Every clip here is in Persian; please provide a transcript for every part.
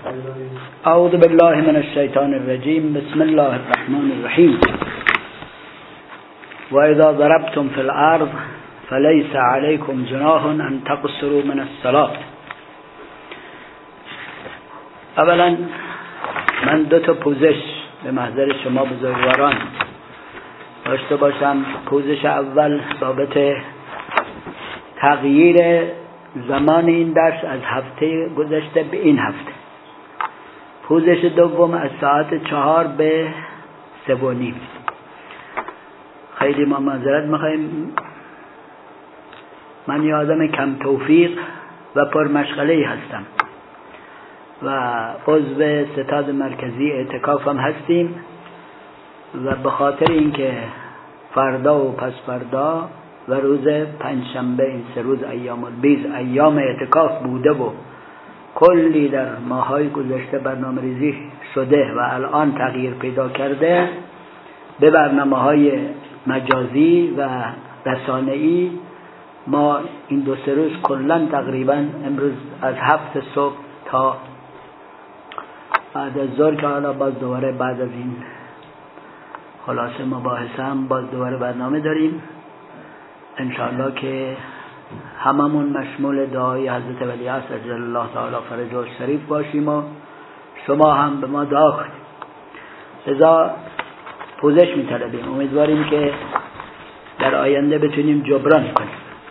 اعوذ بالله من الشیطان الرجیم. بسم الله الرحمن الرحیم. و اذا ضربتم فی الارض فلیس علیکم جناح ان تقصروا من الصلاة. اولا من دو تا پوزش به محضر شما بزرگواران داشته باشم. پوزش اول ثابت تغییر زمان این درس از هفته گذشته به این هفته. پوزش دوم از ساعت 4 به 3:30. خیلی ما معذرت میخوایم. من یه آدم کم توفیق و پرمشغله‌ای هستم و عضو ستاد مرکزی اعتکافم هستیم و به خاطر اینکه فردا و پس فردا و روز پنجشنبه این 3 روز ایام البیض ایام اعتکاف بوده و کلی در ماهای گذشته برنامه ریزی شده و الان تغییر پیدا کرده، به برنامه‌های مجازی و رسانه‌ای ما این 2-3 روز کلا تقریبا امروز از 7 صبح تا بعد از ظهر که حالا باز دوباره بعد از این خلاصه مباحثه هم باز دوباره برنامه داریم انشاءالله که هممون مشمول دعای حضرت ولیعصر عجل الله تعالی فرجه الشریف باشیم و شما هم به ما دعا کنید. لذا پوزش می‌طلبیم. امیدواریم که در آینده بتونیم جبران کنیم.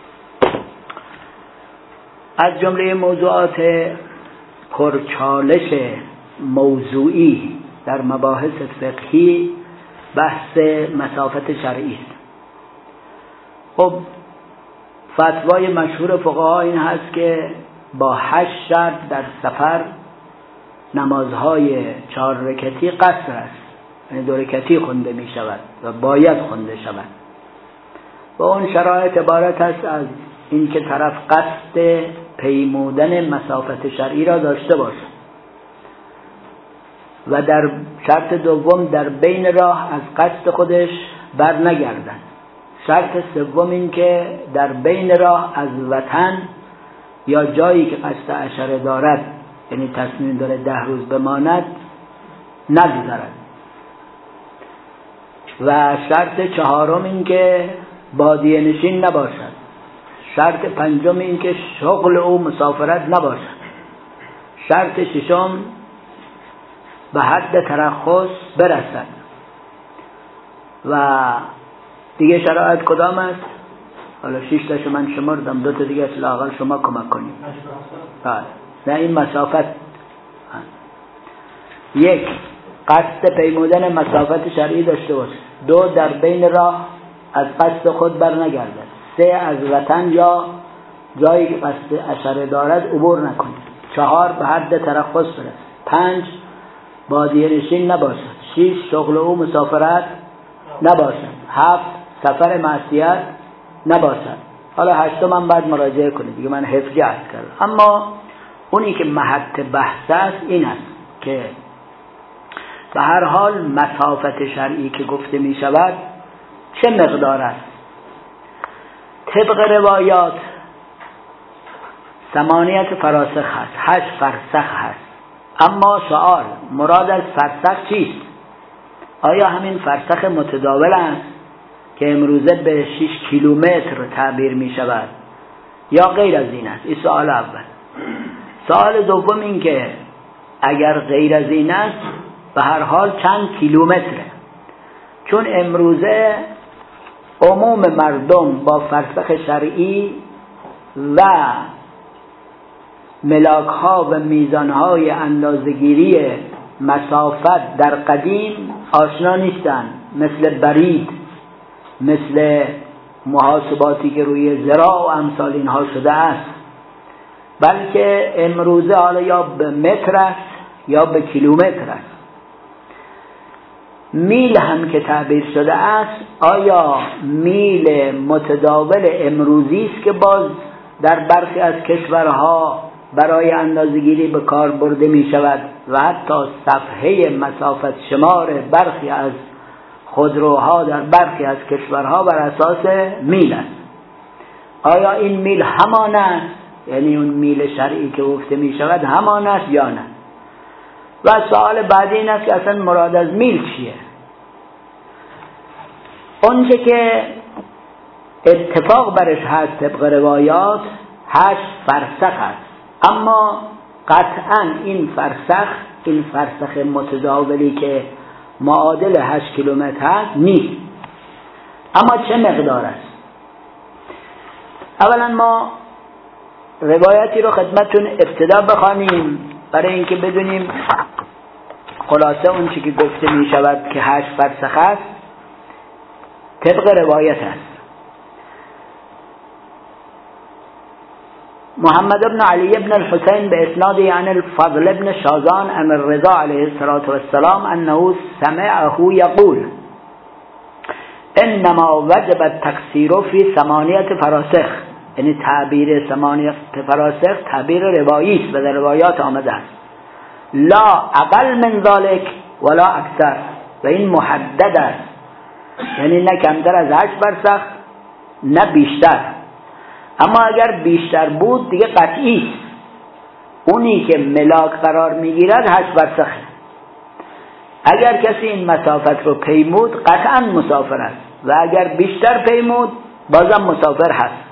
از جمله موضوعات پرچالش موضوعی در مباحث فقهی بحث مسافت شرعی است. خب فتوای مشهور فقها این هست که با 8 شرط در سفر نمازهای 4 رکعتی قصر است، یعنی 2 رکعتی خونده می شود و باید خونده شود. و اون شرایط عبارت است از این که طرف قصد پیمودن مسافت شرعی را داشته باشد و در شرط دوم در بین راه از قصد خودش بر نگردد. شرط سوم این که در بین راه از وطن یا جایی که قصد عشره دارد، یعنی تصمیم داره 10 روز بماند، نگذرد. و شرط چهارم این که بادیه نشین نباشد. شرط پنجم این که شغل او مسافرت نباشد. شرط ششم به حد ترخص برسد. و دیگه شرایط کدام است؟ حالا 6 تاشو من شمردم، 2 تا دیگه لااقل شما کمک کنید. بله. نه این مسافت. 1 قصد پیمودن مسافت شرعی داشته باشه. 2 در بین راه از قصد خود بر نگردد. 3 از وطن یا جایی که قصد عشره دارد عبور نکنه. 4 به حد ترخص برسد. 5 بادیه نشین نباشد. 6 شغل او مسافرت نباشد. 7 سفر معصیت نباشد. حالا 8 من بعد مراجعه کنید دیگه، من حفظی عرض کردم. اما اونی که محط بحث است این است که به هر حال مسافت شرعی که گفته می شود چه مقدار است؟ طبق روایات 8 فراسخ هست، 8 فرسخ هست. اما سوال مراد از فرسخ چیست؟ آیا همین فرسخ متداول است که امروزه به 6 کیلومتر تعبیر می شود یا غیر از این است؟ این سوال اول. سوال دوم این که اگر غیر از این است به هر حال چند کیلومتره؟ چون امروزه عموم مردم با فرسخ شرعی و ملاک‌ها و میزان‌های اندازه‌گیری مسافت در قدیم آشنا نیستند، مثل برید، مثل محاسباتی که روی ذراع و امثال اینها شده است، بلکه امروزه حالا یا به متر است یا به کیلومتر است. میل هم که تعبیر شده است، آیا میل متداول امروزی است که باز در برخی از کشورها برای اندازه‌گیری به کار برده می شود و حتی صفحه مسافت شمار برخی از خودروها در برخی از کشورها بر اساس میل است. آیا این میل همان است؟ یعنی اون میل شرعی که گفته می شود همان است یا نه؟ و سوال بعدی این است که اصلا مراد از میل چیه؟ اونچه که اتفاق برش هست طبق روایات 8 فرسخ است، اما قطعا این فرسخ متداولی که معادل 8 کیلومتر هست نیست. اما چه مقدار است؟ اولا ما روایتی رو خدمتتون ابتدا بخوانیم برای اینکه بدونیم خلاصه اون چی که گفته می شود که 8 فرسخ است طبق روایت است. محمد بن علی بن الحسین به اسناد عن الفضل بن شازان عن الرضا علیه السلام انه سمعه یقول انما وجب التقصیر فی 8 فراسخ، یعنی تعبیر 8 فراسخ تعبیر روایی است و در روایات آمده است، لا اقل من ذلك ولا اکثر، و این محدد است، یعنی نه کمتر از 8 فرسخ نه بیشتر. اما اگر بیشتر بود دیگه قطعی است، اونی که ملاک قرار میگیرد 8 فرسخه. اگر کسی این مسافت رو پیمود قطعا مسافر است و اگر بیشتر پیمود بازم مسافر هست.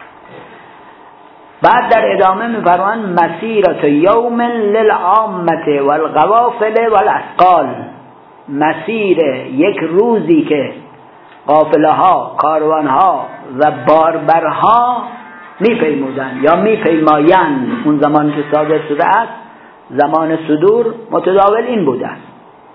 بعد در ادامه می‌فرمایند مسیرت یوم للعامه والقوافل والاثقال، مسیر یک روزی که قافله ها، کاروان ها و باربرها میپیمودند یا میپیمایند. اون زمان که صادر شده است، زمان صدور متداول این بوده است.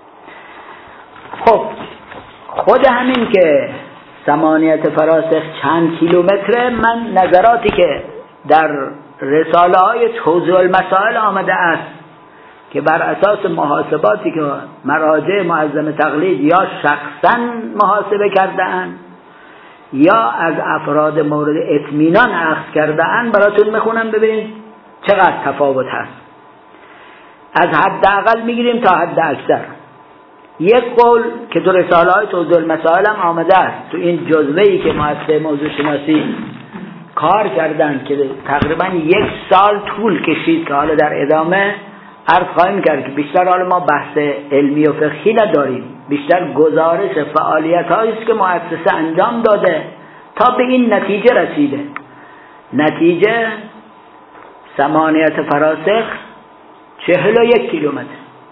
خب خود همین که 8 فراسخ چند کیلومتره، من نظراتی که در رساله های توضیح المسائل آمده است که بر اساس محاسباتی که مراجع معظم تقلید یا شخصا محاسبه کرده اند یا از افراد مورد اطمینان اخذ کرده اند براتون میخونم ببینید چقدر تفاوت هست. از حد اقل میگیریم تا حد اکثر. یک قول که تو رساله های توضیح المسائل هم آمده است، تو این جزوه‌ای که مؤسسه موضوع شناسی کار کردن که تقریبا 1 سال طول کشید که حالا در ادامه عرض خواهیم کرد که بیشتر حالا ما بحث علمی و فقهی نداریم، بیشتر گزارش فعالیت هایی است که مؤسسه انجام داده تا به این نتیجه رسیده. نتیجه 8 فراسخ 41 کیلومتر،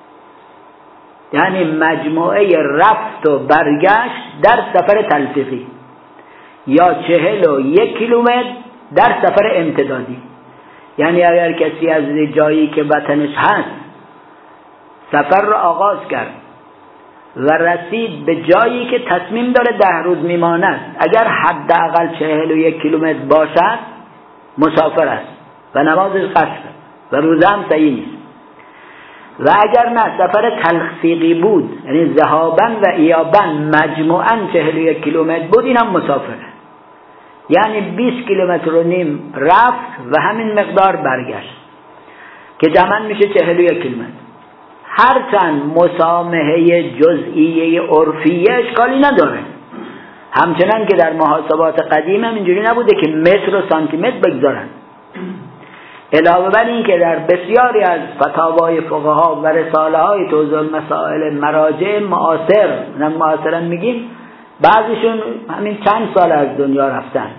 یعنی مجموعه رفت و برگشت در سفر تلفیقی، یا 41 کیلومتر در سفر امتدادی. یعنی اگر کسی از جایی که وطنش هست سفر را آغاز کرد و رسید به جایی که تصمیم داره 10 روز میماند، اگر حداقل 41 کیلومتر باشد مسافر است و نمازش قصر و روزه هم صحیح نیست. و اگر نه سفر تلفیقی بود، یعنی ذهابا و ایابا مجموعاً 41 کیلومتر بود، این هم مسافره، یعنی 20 کیلومتر و نیم رفت و همین مقدار برگشت که جمعاً میشه 41 کیلومتر. هرچند مسامحه جزئیه عرفیه اشکالی نداره، همچنان که در محاسبات قدیم هم اینجوری نبوده که متر و سانتی متر بگذارن. علاوه بر این که در بسیاری از فتاوای فقها و رساله های توضیح المسائل مراجع معاصرن میگیم بعضیشون همین چند سال از دنیا رفتن،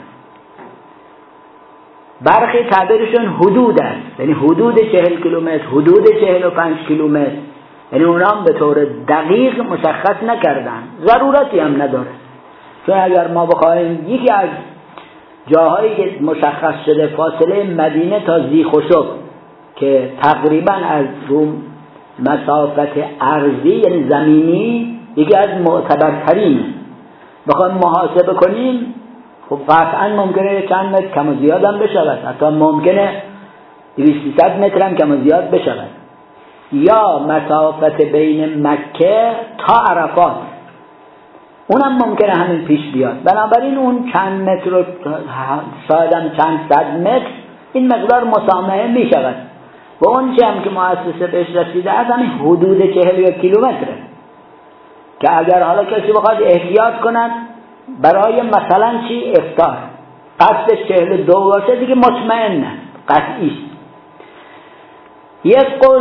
برخی تعبیرشون حدود است، یعنی حدود 40 کیلومتر، حدود 45 کیلومتر، یعنی اونا هم به طور دقیق مشخص نکردن، ضرورتی هم نداره. چون اگر ما بخوایم یکی از جاهایی که مشخص شده فاصله مدینه تا ذیخشب که تقریبا از روم مسافت ارضی یعنی زمینی یکی از معتبرترین بخوایم محاسبه کنیم، خب قطعا ممکنه چند متر کم و زیاد هم بشود، حتی ممکنه 200-300 متر هم کم و زیاد بشود. یا مسافت بین مکه تا عرفات اونم ممکنه همین پیش بیاد. بنابراین اون چند متر و شاید هم چند صد متر این مقدار مسامحه می شود و اون چه هم که مؤسسه بهش رسیده از همین حدود 41 کیلومتره که اگر حالا کسی بخواد احتیاط کند برای مثلا چی افطار قصدش 42 باشه دیگه مطمئن قطعی. یک قول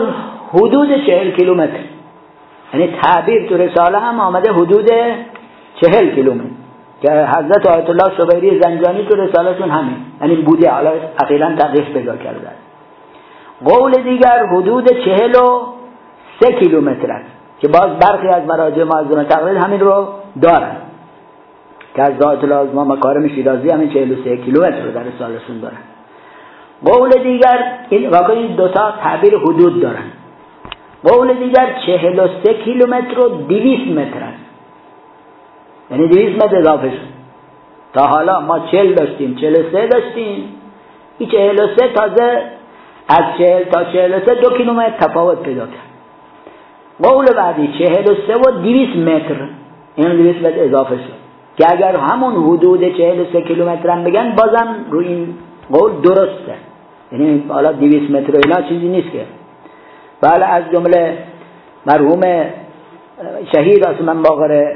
حدود 40 کیلومتر. یعنی تعبیر تو رساله هم آمده حدود 40 کیلومتر که حضرت آیت الله شبیری زنجانی تو رسالهشون همین یعنی بوده، حالا اخیراً تغییر پیدا کرده. قول دیگر حدود 43 کیلومتر است که باز برخی از مراجع معظم تقریر همین رو دارن که از آیت الله عظما مکارم شیرازی همین 43 کیلومتر رو در رسالهشون دارن. قول دیگر این واقعا دو تا تعبیر حدود دارن. قول دیگر 43 کیلومتر و 200 متر است، یعنی 200 متر اضافه شد. تا حالا ما 40 داشتیم، 43 داشتیم، این 43 تازه از 40 تا 43 2 کیلومتر تفاوت پیدا کرد. قول بعدی 43 و 200 متر، این 200 متر اضافه شد که اگر همون حدود 43 کیلومتر هم بگن بازم روی این قول درسته، یعنی حالا 200 متر و اینا چیزی نیست که. بله از جمله مرحوم شهید عثمان باقر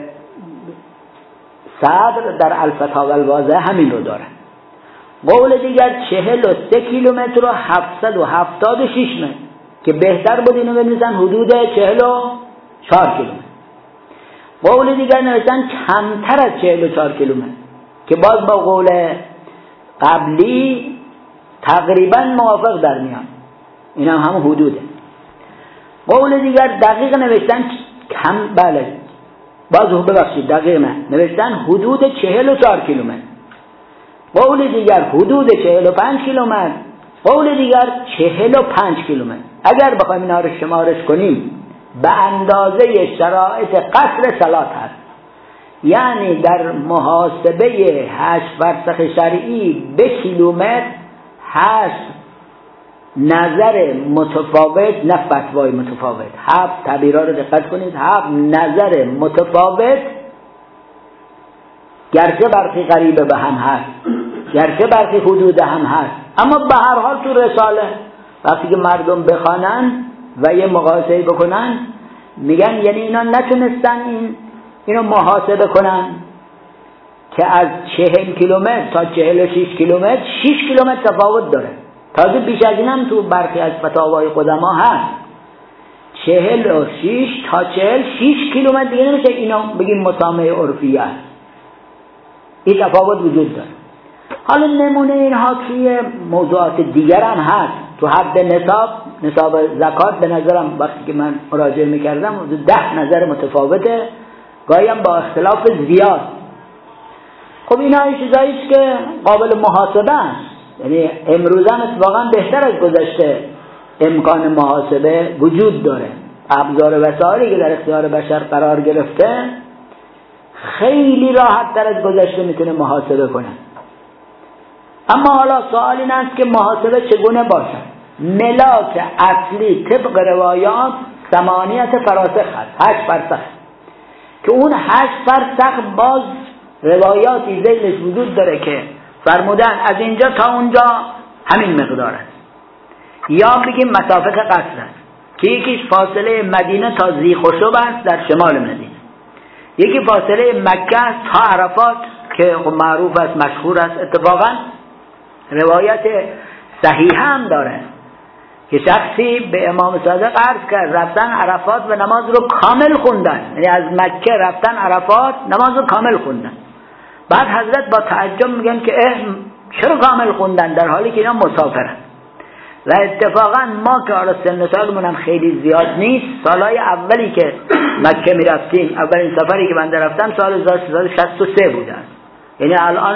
صدر در الفتاوی الواضحه همین رو داره. قول دیگر 43 کیلومتر و 776 متر که بهتر بود اینو بنویسن حدود 44 کیلومتر. قول دیگر نوشتن کمتر از 44 کیلومتر که باز با قول قبلی تقریبا موافق در میان، این هم حدوده. قول دیگر دقیق نوشتن بله باز ببخشید دقیق نه نوشتن حدود 44 کیلومتر. قول دیگر حدود 45 کیلومتر. قول دیگر 45 کیلومتر. اگر بخوایم اینا رو شمارش کنیم به اندازه شرایط قصر صلات هست، یعنی در محاسبه 8 فرسخ شرعی به کیلومتر 8 نظر متفاوت، نه فتوای متفاوت، 7 تعبیرها رو دقت کنید، 7 نظر متفاوت گرچه برخی قریبه به هم هست، گرچه برخی حدود هم هست، اما به هر حال تو رساله وقتی که مردم بخوانن و یه مقایسه بکنن میگن یعنی اینا نتونستن اینو محاسبه کنن که از 40 کیلومتر تا 46 کیلومتر 6 کیلومتر تفاوت داره. تازه بیش از این هم تو برخی از فتاوای قدما هست 46 تا 46 کیلومتر دیگه نمیشه اینا بگیم مسامه عرفی است، این تفاوت وجود داره. حالا نمونه اینها توی موضوعات دیگر هم هست. تو حد نصاب زکات به نظرم وقتی که من مراجعه میکردم 10 نظر متفاوته، گاهی هم با اختلاف زیاد. خب اینا این چیزاییست که قابل محاسبه است، یعنی امروز هم اتفاقا بهتر از گذشته امکان محاسبه وجود داره. ابزار وسایلی که در اختیار بشر قرار گرفته خیلی راحت تر از گذشته میتونه محاسبه کنه. اما حالا سوال این است که محاسبه چگونه باشد؟ ملاک اصلی طبق روایات 8 فراسخ هست، 8 فرسخ که اون 8 فرسخ باز روایاتی ذیلش وجود داره که فرمودن از اینجا تا اونجا همین مقدار است، یا بگیم مسافت قصر است که یکیش فاصله مدینه تا ذیخشب است در شمال مدینه، یکی فاصله مکه است تا عرفات که معروف است مشهور است. اتفاقا روایت صحیح هم داره که شخصی به امام صادق عرض کرد رفتن عرفات و نماز رو کامل خوندن، یعنی از مکه رفتن عرفات نماز رو کامل خوندن. بعد حضرت با تعجب میگن که چرا کامل خوندن در حالی که اینا مسافرن؟ و اتفاقا ما که آره سن سالمون هم خیلی زیاد نیست، سالهای اولی که مکه میرفتیم، اولین سفری که من رفتم سال 1363 بوده است، یعنی الان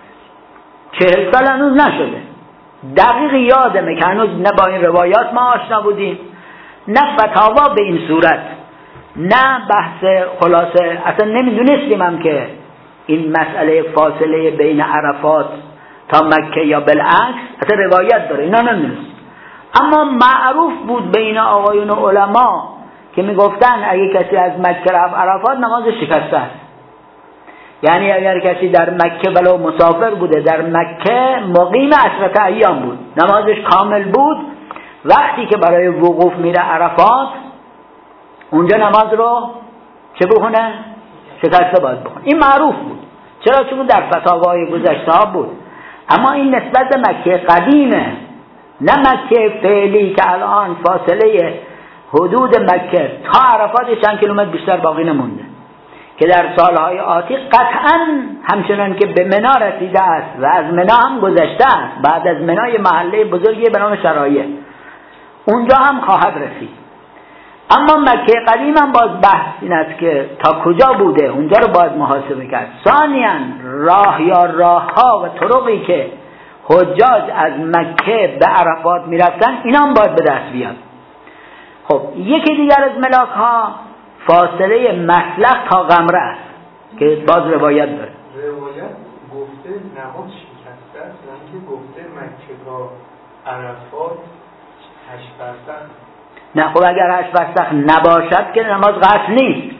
40 سال هنوز نشده. دقیق یادمه که هنوز نه با این روایات ما آشنا بودیم، نه فتاوا به این صورت، نه بحث خلاصه، اصلا نمیدونستیم هم که این مسئله فاصله بین عرفات تا مکه یا بالعکس اصلا روایت داره، اینا نمیدونست. اما معروف بود بین آقایون علما که میگفتن اگه کسی از مکه رفت عرفات نماز شکسته است، یعنی اگر کسی در مکه ولو مسافر بوده در مکه مقیم 10 ایام بود، نمازش کامل بود، وقتی که برای وقوف میره عرفات اونجا نماز رو چه بخونه؟ شکسته باید بخونه. این معروف بود. چرا؟ چون در فتاوای گذشته ها بود. اما این نسبت به مکه قدیمه، نه مکه فعلی که الان فاصله حدود مکه تا عرفات چند کیلومتر بیشتر باقی نمونده که در سالهای آتی قطعا همچنان که به منا رسیده است و از منا هم گذشته است، بعد از منا یه محله بزرگی به نام شرایع، اونجا هم خواهد رسید. اما مکه قدیم هم باز بحث این است که تا کجا بوده، اونجا رو باید محاسبه کرد. ثانیاً راه یا راهها و طرقی که حجاج از مکه به عرفات میرفتن اینا هم باید به دست بیاد. خب یکی دیگر از ملاک ها فاصله مسلخ تا غمره است که باز روایت داره. روایت گفته نماز شکسته است، یعنی گفته مکه تا عرفات 8%. نه خب اگر 8% نباشد که نماز قصر نیست.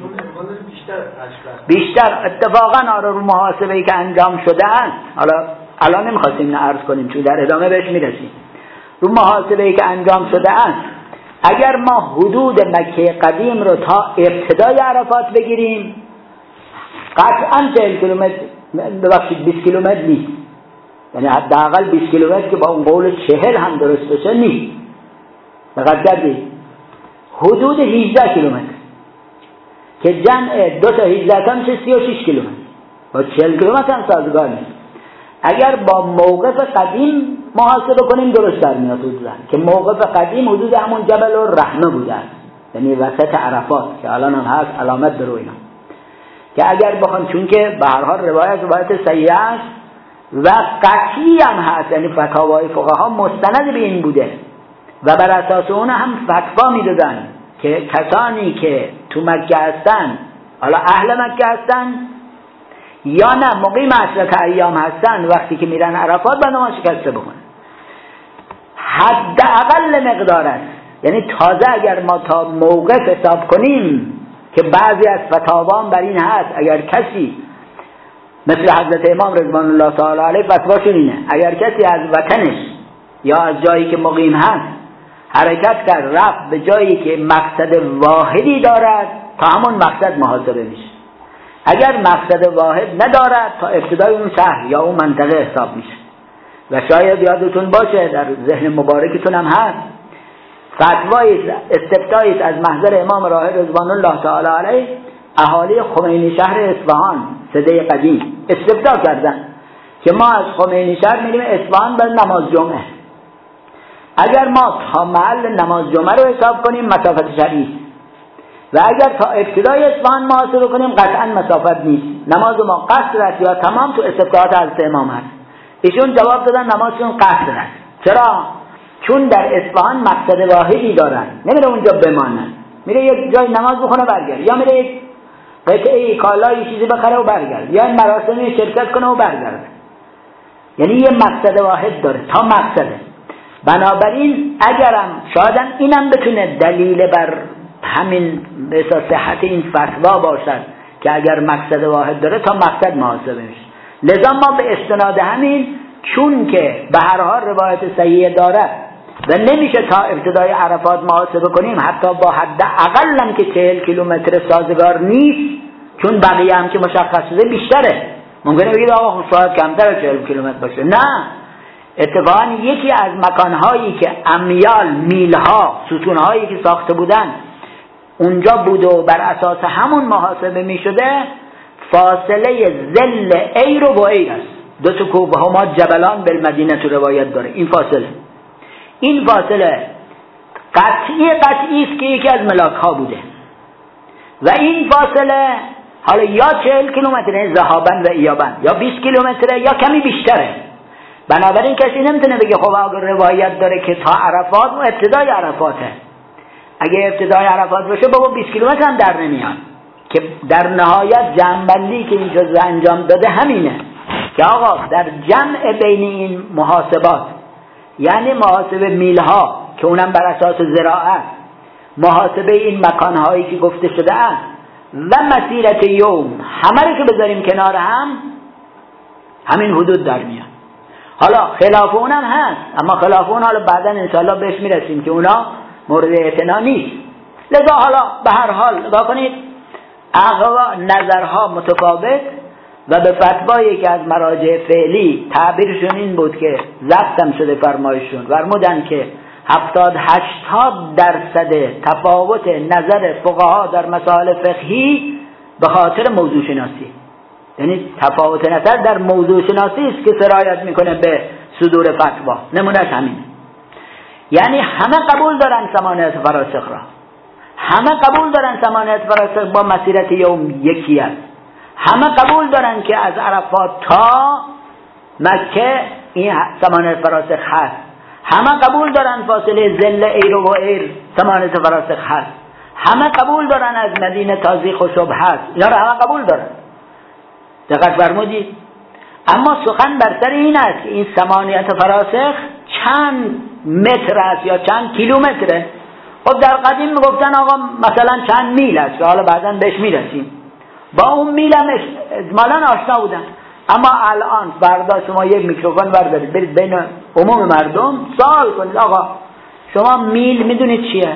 بیشتر اتفاقا آره رو محاسبه‌ای که انجام شده است، حالا الان نمیخواستیم نه عرض کنیم چون در ادامه بهش میرسیم، رو محاسبه‌ای که انجام شده است اگر ما حدود مکه قدیم رو تا ابتدای عرفات بگیریم قطعا 40 کیلومتر، ببخشید 20 کیلومتر نیست، یعنی حداقل 20 کیلومتر که با اون قول 40 هم درست بشه نیست. دقت کردید؟ حدود 18 کیلومتر که جمع 2 تا 18 تا میشه 36 کیلومتر، با 40 کیلومتر هم سازگار نیست. اگر با موقف قدیم محاسبه کنیم درست در میاد حدودا که موقف قدیم حدود همون جبل الرحمه بوده است، یعنی وسط عرفات که الان هم هست علامت در اینا، که اگر بخوان چون که به هر حال روایت صحیح است و قطعی هم هست، یعنی فتاوای فقها مستند به این بوده و بر اساس اون هم فتوا میدادن که کسانی که تو مکه هستن، حالا اهل مکه هستن یا نه مقیم 10 ایام هستن، وقتی که میرن عرفات باید نماز شکسته بکنن. حداقل مقدار است، یعنی تازه اگر ما تا موقف حساب کنیم که بعضی از فتاوان بر این هست اگر کسی مثل حضرت امام رضوان الله تعالی علیه فتواشون اینه اگر کسی از وطنش یا از جایی که مقیم هست حرکت کرد رفت به جایی که مقصد واحدی دارد تا همون مقصد محاسبه میشه، اگر مقصد واحد ندارد تا ابتدای اون شهر یا اون منطقه حساب میشه. و شاید یادتون باشه در ذهن مبارکتون هم هست فتوای استفتایی از محضر امام راهب رضوان الله تعالی علیه اهالی خمینی شهر اصفهان سده قدیم استفتا کردن که ما از خمینی شهر میریم اصفهان برای نماز جمعه، اگر ما تا محل نماز جمعه رو حساب کنیم مسافت شرعی و اگر تا ابتدای اصفهان محاسبه کنیم قطعا مسافت نیست، نماز ما قصر است یا تمام. تو استفتاءات حضرت امام هست، ایشون جواب دادن نمازشون قصر است. چرا؟ چون در اصفهان مقصد واحدی دارن، نمیره اونجا بمانن، میره یک جای نماز بخونه برگرد، یا میره یک قطعه کالای چیزی بخره و برگرد، یا این مراسمی شرکت کنه و برگرد، یعنی یه مقصد واحد داره تا مقصده. بنابراین اگرم شایدم اینم بتونه دلیل بر همین به اساس صحت این فتوا باشد که اگر مقصد واحد داره تا مقصد محاسبه میشه. لذا ما به استناد همین چون که به هر حال روایت صحیح داره و نمیشه تا ابتدای عرفات محاسبه کنیم، حتی با حد اقلم که 40 کیلومتر سازگار نیست، چون بقیه هم که مشخص شده بیشتره. ممکنه بگید آقا شاید کمتر از 40 کیلومتر باشه، نه، اتفاقا یکی از مکانهایی که امیال میلها ستونهایی که ساخته بودن اونجا بود و بر اساس همون محاسبه می شده فاصله ذل ایر و ایر است، 2 تا کوه هما جبلان بالمدینه تو روایت داره. این فاصله قطعی است که یکی از ملاک ها بوده و این فاصله حالا یا 40 کیلومتره ذهابا و ایابا یا 20 کیلومتره یا کمی بیشتره. بنابراین کسی نمیتونه بگه خب اگر روایت داره که تا عرفات و ابتدای عرفاته، اگه ابتدای عرفات باشه بابا 20 کیلومتر هم در نمیاد. که در نهایت جمع‌بندی که اینجا انجام داده همینه که آقا در جمع بین این محاسبات، یعنی محاسبه میلها که اونم بر اساس زراعت، محاسبه این مکانهایی که گفته شده است و مسیرت یوم، همه رو که بذاریم کنار هم همین حدود در میاد. حالا خلاف اونم هست، اما خلاف اون حالا بعدا انشاءالله بهش میرسیم که اونا مورد اعتنا نیست. لذا حالا به هر حال نگاه کنید نظرها متفاوت و به فتوایی که از مراجع فعلی تعبیرشون این بود که ضبطم شده فرمایشون فرمودن که 70-80% تفاوت نظر فقها در مسائل فقهی به خاطر موضوع شناسی. یعنی تفاوت نظر در موضوع شناسی است که سرایت میکنه به صدور فتوا. نمونهش همینه. یعنی همه قبول دارن ثمانیت فراسخ را، همه قبول دارن ثمانیت فراسخ با مسیرت یوم یکی است، همه قبول دارن که از عرفات تا مکه این ثمانیت فراسخ هست، همه قبول دارن فاصله ظل ایر و ایر ثمانیت فراسخ هست، همه قبول دارن از مدینه تا ذی خشب هست. اینا رو همه قبول دارن. دقت فرمودید؟ اما سخن بر سر این است که این ثمانیت فراسخ چند متر است یا چند کیلومتره. خب در قدیم میگفتن آقا مثلا چند میل است که حالا بعداً بهش میرسیم، با اون میل هم اجمالاً آشنا بودن. اما الان فردا شما یک میکروفون بردارید برید بین عموم مردم سوال کنید آقا شما میل میدونید چیه؟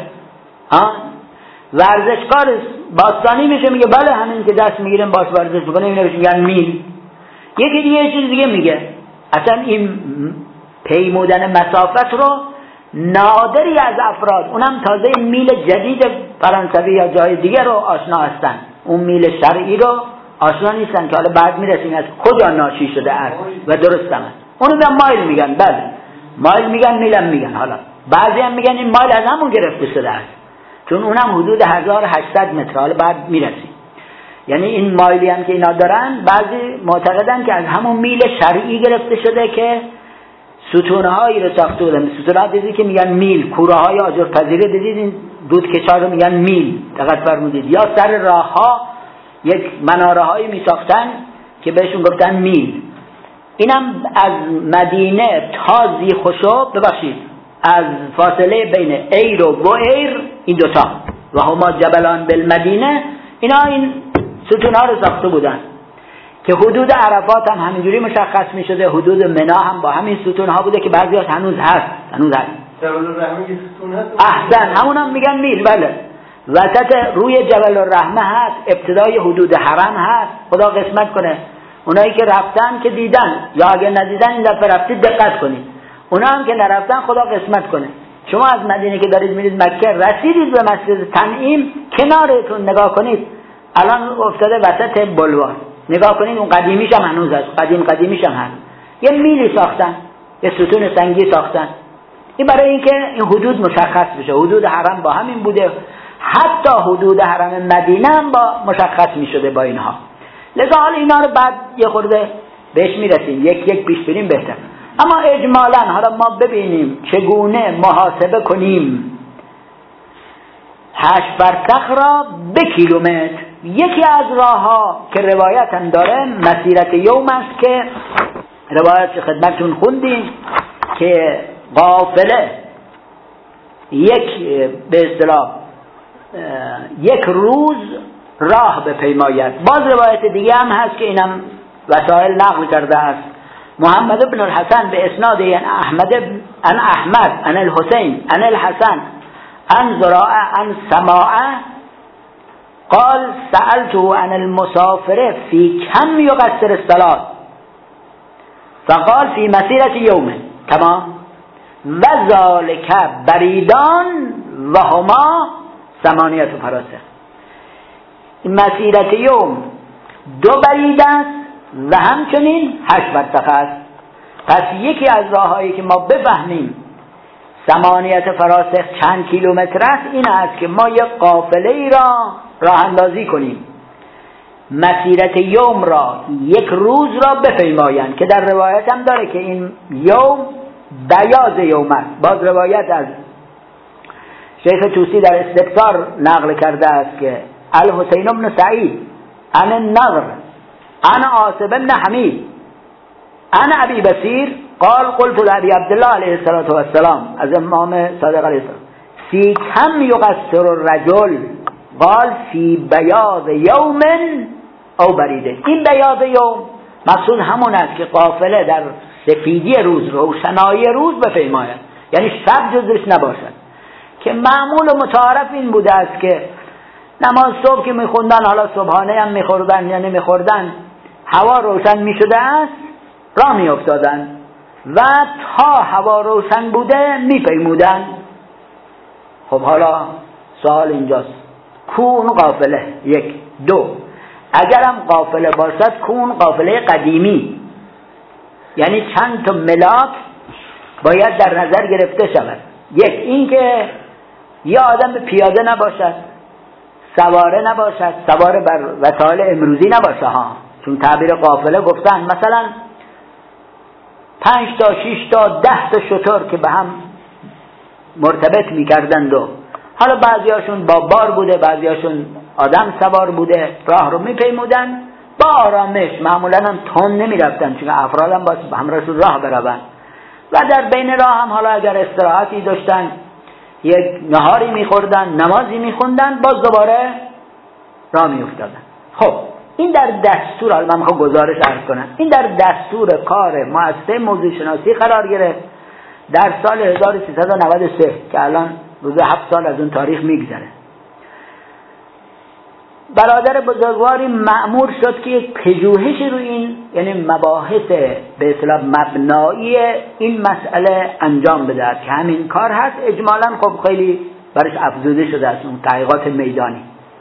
ورزشکار باستانی میشه میگه بله همین که دست میگیریم باش ورزش میکنه اینو میگن میل. یکی دیگه یه چیز دیگه میگه. اصلا این پیمودن مسافت رو نادری از افراد، اونم تازه میل جدید فرانسوی یا جای دیگه رو آشنا هستن، اون میل شرعی رو آشنا نیستن که حالا بعد میرسیم از کجا ناشی شده است و درست هم است. اونو هم مایل میگن، بله مایل میگن، میلم میگن. حالا بعضی هم میگن این مایل از همون گرفته شده است چون اونم حدود 1800 متر، حالا بعد میرسیم. یعنی این مایلی هم که اینا دارن بعضی معتقدن که از همون میل شرعی گرفته شده که ستونهایی رو ساخته بودن. ستونها دیدید که میگن میل، کوره های آجرپذیره دیدید این دودکشا رو میگن میل. دقت فرمودید؟ یا سر راه ها یک مناره هایی میساختن که بهشون گفتن میل. اینم از مدینه تا ذی خشب، ببخشید از فاصله بین ایر و بوئیر این دوتا و هما جبلان بالمدینه، اینا این ستونها رو ساخته بودن که حدود عرفات هم همینجوری مشخص می شده، حدود منا هم با همین ستونها بوده که بعضیاش هنوز هست. جبل الرحمه که ستون هست. احسن، همون هم میگن میل. بله وسط روی جبل الرحمه هست، ابتدای حدود حرم هست. خدا قسمت کنه اونایی که رفتن که دیدن، یا اگه ندیدن این دفعه رفتید دقت کنید. اونا هم که نرفتن خدا قسمت کنه. شما از مدینه که دارید میرید مکه رسیدید به مسجد تنعیم، کنارتون نگاه کنید الان افتاده وسط بلوار، نگاه کنید اون قدیمیش هم هنوز هست، قدیمیش هم هست. یه میلی ساختن، یه ستون سنگی ساختن. این برای اینکه این حدود مشخص بشه. حدود حرم با همین بوده، حتی حدود حرم مدینه هم با مشخص می شده با اینها. لذا حالا اینا رو بعد یه خورده بهش میرسیم، یک پیش بریم بهتر. اما اجمالاً حالا ما ببینیم چگونه محاسبه کنیم 8 فرسخ را به کیلومتر. یکی از راه ها که روایت هم داره مسیرت یوم است که روایت خدمتتون خوندیم که قافله به اصطلاح یک روز راه بپیماید. باز روایت دیگه هم هست که اینم وسائل نقل کرده است. محمد بن الحسن به اسناد عن احمد عن الحسین عن الحسن عن زراعه عن سماعه قال سألته عن المسافر في كم يقصر الصلاة فقال في مسيرة يوم تمام وذلك بريدان وهما 8 فراسخ. مسیرت یوم 2 برید است و همچنین 8 فرسخ است. پس یکی از راههایی که ما بفهمیم 8 فراسخ چند کیلومتر است این است که ما یک قافله ای را راه اندازی کنیم، مسیرت یوم را یک روز را بپیمایند که در روایت هم داره که این یوم بیاض یوم است. باز روایت از شیخ توسی در استبصار نقل کرده است که الحسین بن سعید عن النضر عن عاصم بن حمید عن ابی بصیر قال قلت لابي عبد الله علیه الصلاه والسلام، از امام صادق علیه السلام، فی کم یقصر الرجل قال فی بیاض یوم او بریده. این بیاض یوم مقصود همون است که قافله در سفیدی روز، روشنایی روز بپیماید، یعنی شب جزش نباشد. که معمول و متعارف این بوده است که نماز صبح که میخوندن، حالا صبحانه هم میخوردن یا نمیخوردن، هوا روشن میشده است راه میافتادن و تا هوا روشن بوده میپیمودن. خب حالا سوال اینجاست، کون قافله 1 2 اگرم قافله باشد کون قافله قدیمی، یعنی چند تا ملاک باید در نظر گرفته شود. 1 اینکه یا آدم پیاده نباشد، سواره نباشد، سواره بر وسایل امروزی نباشه ها، چون تعبیر قافله گفتن مثلا 5 تا 6 تا 10 تا شتر که به هم مرتبط می‌کردند و حالا بعضیاشون با بار بوده، بعضیاشون آدم سوار بوده، راه رو میپیمودن با آرامش، معمولا هم تند نمیرفتن چون افراد هم باید همراهشون راه بروند و در بین راه هم حالا اگر استراحتی داشتن یک نهاری میخوردن، نمازی میخوندن، باز دوباره راه میافتادن. خب این در دستور، حالا من میخوام گزارش عرض کنم، این در دستور کار مؤسسه موضوع شناسی قرار گرفت در سال 1393 که الان روز 7 سال از اون تاریخ میگذره. برادر بزرگواری مأمور شد که یک پژوهشی روی این، یعنی مباحث به اصطلاح مبنایی این مسئله انجام بده که همین کار هست. اجمالاً خب خیلی برش افزوده شده از اون تحقیقات میدانی.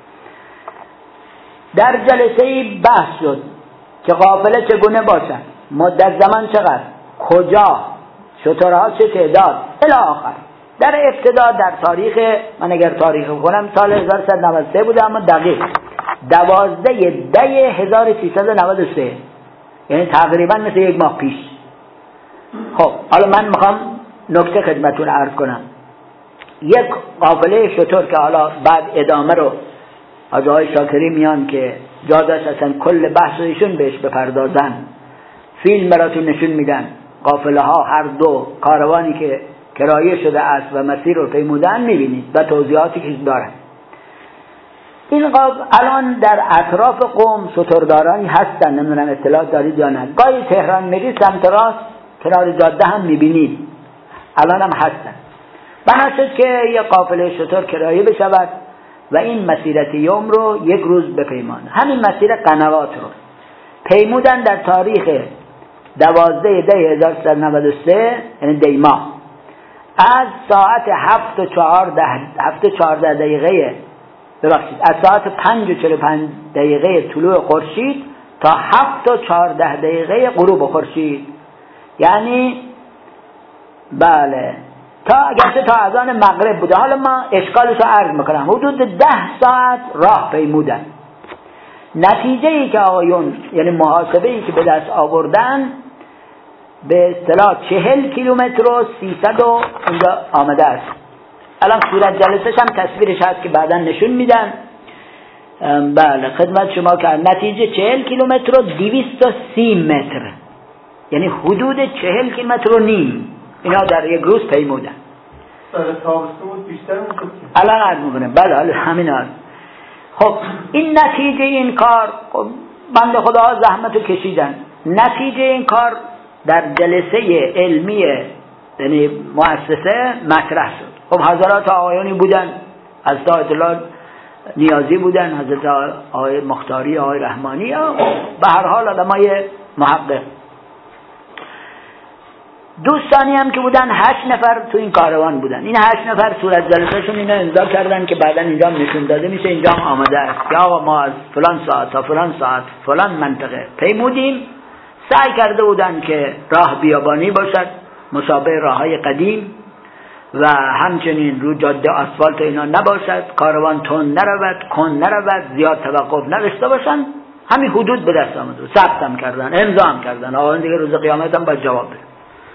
در جلسه بحث شد که قافله چگونه باشد، مدت زمان چقدر، کجا، شترها چه تعداد الی آخر. در ابتدا در تاریخ، من اگر تاریخ کنم سال 1393 بوده اما دقیق 12/10/1393، یعنی تقریبا مثل 1 ماه پیش. خب حالا من میخوام نکته خدمتون عرض کنم. یک قافله شتر که حالا بعد ادامه رو از آقای شاکری میان که جا داشت اصلا کل بحث ایشون بهش بپردازن، فیلم براتون نشون میدن قافله ها هر دو کاروانی که کرایه شده است و مسیر رو پیمودن میبینید و توضیحاتی که دارن. این الان در اطراف قم شتردارانی هستن، نمیدونم اطلاع دارید یا نه. گاهی تهران میرید سمت راست کنار جاده هم میبینید، الان هم هستن. بنا شد که یک قافله شتر کرایه بشود و این مسیرت یوم رو 1 روز بپیمانه. همین مسیر قنوات رو پیمودن در تاریخ 12/10/1393 یعنی دیما، از ساعت 7:14 ببخشید از ساعت 5:45 طلوع خورشید تا 7:14 غروب خورشید، یعنی بله تا اگرچه تا اذان مغرب بوده. حالا ما اشکالش رو عرض میکنم. حدود 10 ساعت راه پیمودن. نتیجه ای که آقایون، یعنی محاسبه ای که به دست آوردن، به اصطلاح 40 کیلومتر و 300 اونجا آمده است. الان صورت جلسه‌ش هم تصویرش هست که بعدا نشون میدن. بله خدمت شما که نتیجه 40 کیلومتر و 230 متر، یعنی حدود 40 کیلومتر و نیم اینا در 1 روز پیمودن. تابستون بیشتر میشد. الان عرض میکنم. بله همین هست. خب این نتیجه این کار، بنده خداها زحمت رو کشیدن. نتیجه این کار در جلسه علمی یعنی مؤسسه مطرح شد. خب حضرات آقایانی بودن، حضرت آیت الله نیازی بودن، حضرت آقای مختاری، آقای رحمانی، به هر حال آدمای محقق. دوستانی هم که بودن 8 نفر تو این کاروان بودن. این 8 نفر صورت جلسهشون اینا امضا کردن که بعدا اینجا نشون داده میشه، اینجا هم آمده است که آقا ما از فلان ساعت تا فلان ساعت فلان منطقه پیمودیم. سعی کرده بودن که راه بیابانی باشد مشابه راههای قدیم و همچنین رو جاده آسفالت اینا نباشد، کاروان تند نرود، کند نرود، زیاد توقف نداشته باشن. همین حدود به دست آمد، ثبت هم کردن، امضا هم کردن. آقایان دیگه روز قیامت هم باید جواب بدن.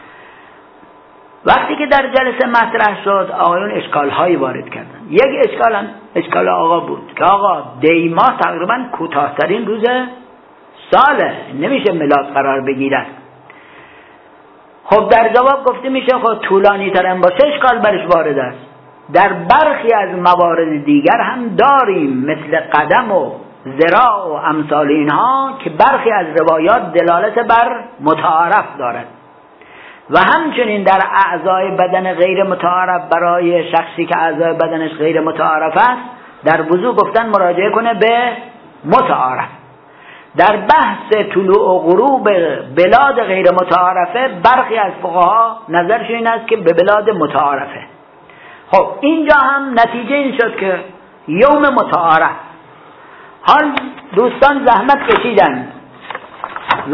وقتی که در جلسه مطرح شد آقایون اشکال‌هایی وارد کردن. یک اشکال آقا بود که آقا دیما تقریبا کوتاه‌ترین روز ساله، نمیشه میلاد قرار بگیرد. خب در جواب گفته میشه خب طولانی تر هم باشه اشکال برش وارد است. در برخی از موارد دیگر هم داریم مثل قدم و ذراع و امثال اینها که برخی از روایات دلالت بر متعارف دارد و همچنین در اعضای بدن غیر متعارف برای شخصی که اعضای بدنش غیر متعارف است در وضو گفتن مراجعه کنه به متعارف. در بحث طلوع و غروب بلاد غیر متعارفه برخی از فقها نظرشون این است که به بلاد متعارفه. خب اینجا هم نتیجه این شد که یوم متعارف. حال دوستان زحمت کشیدن و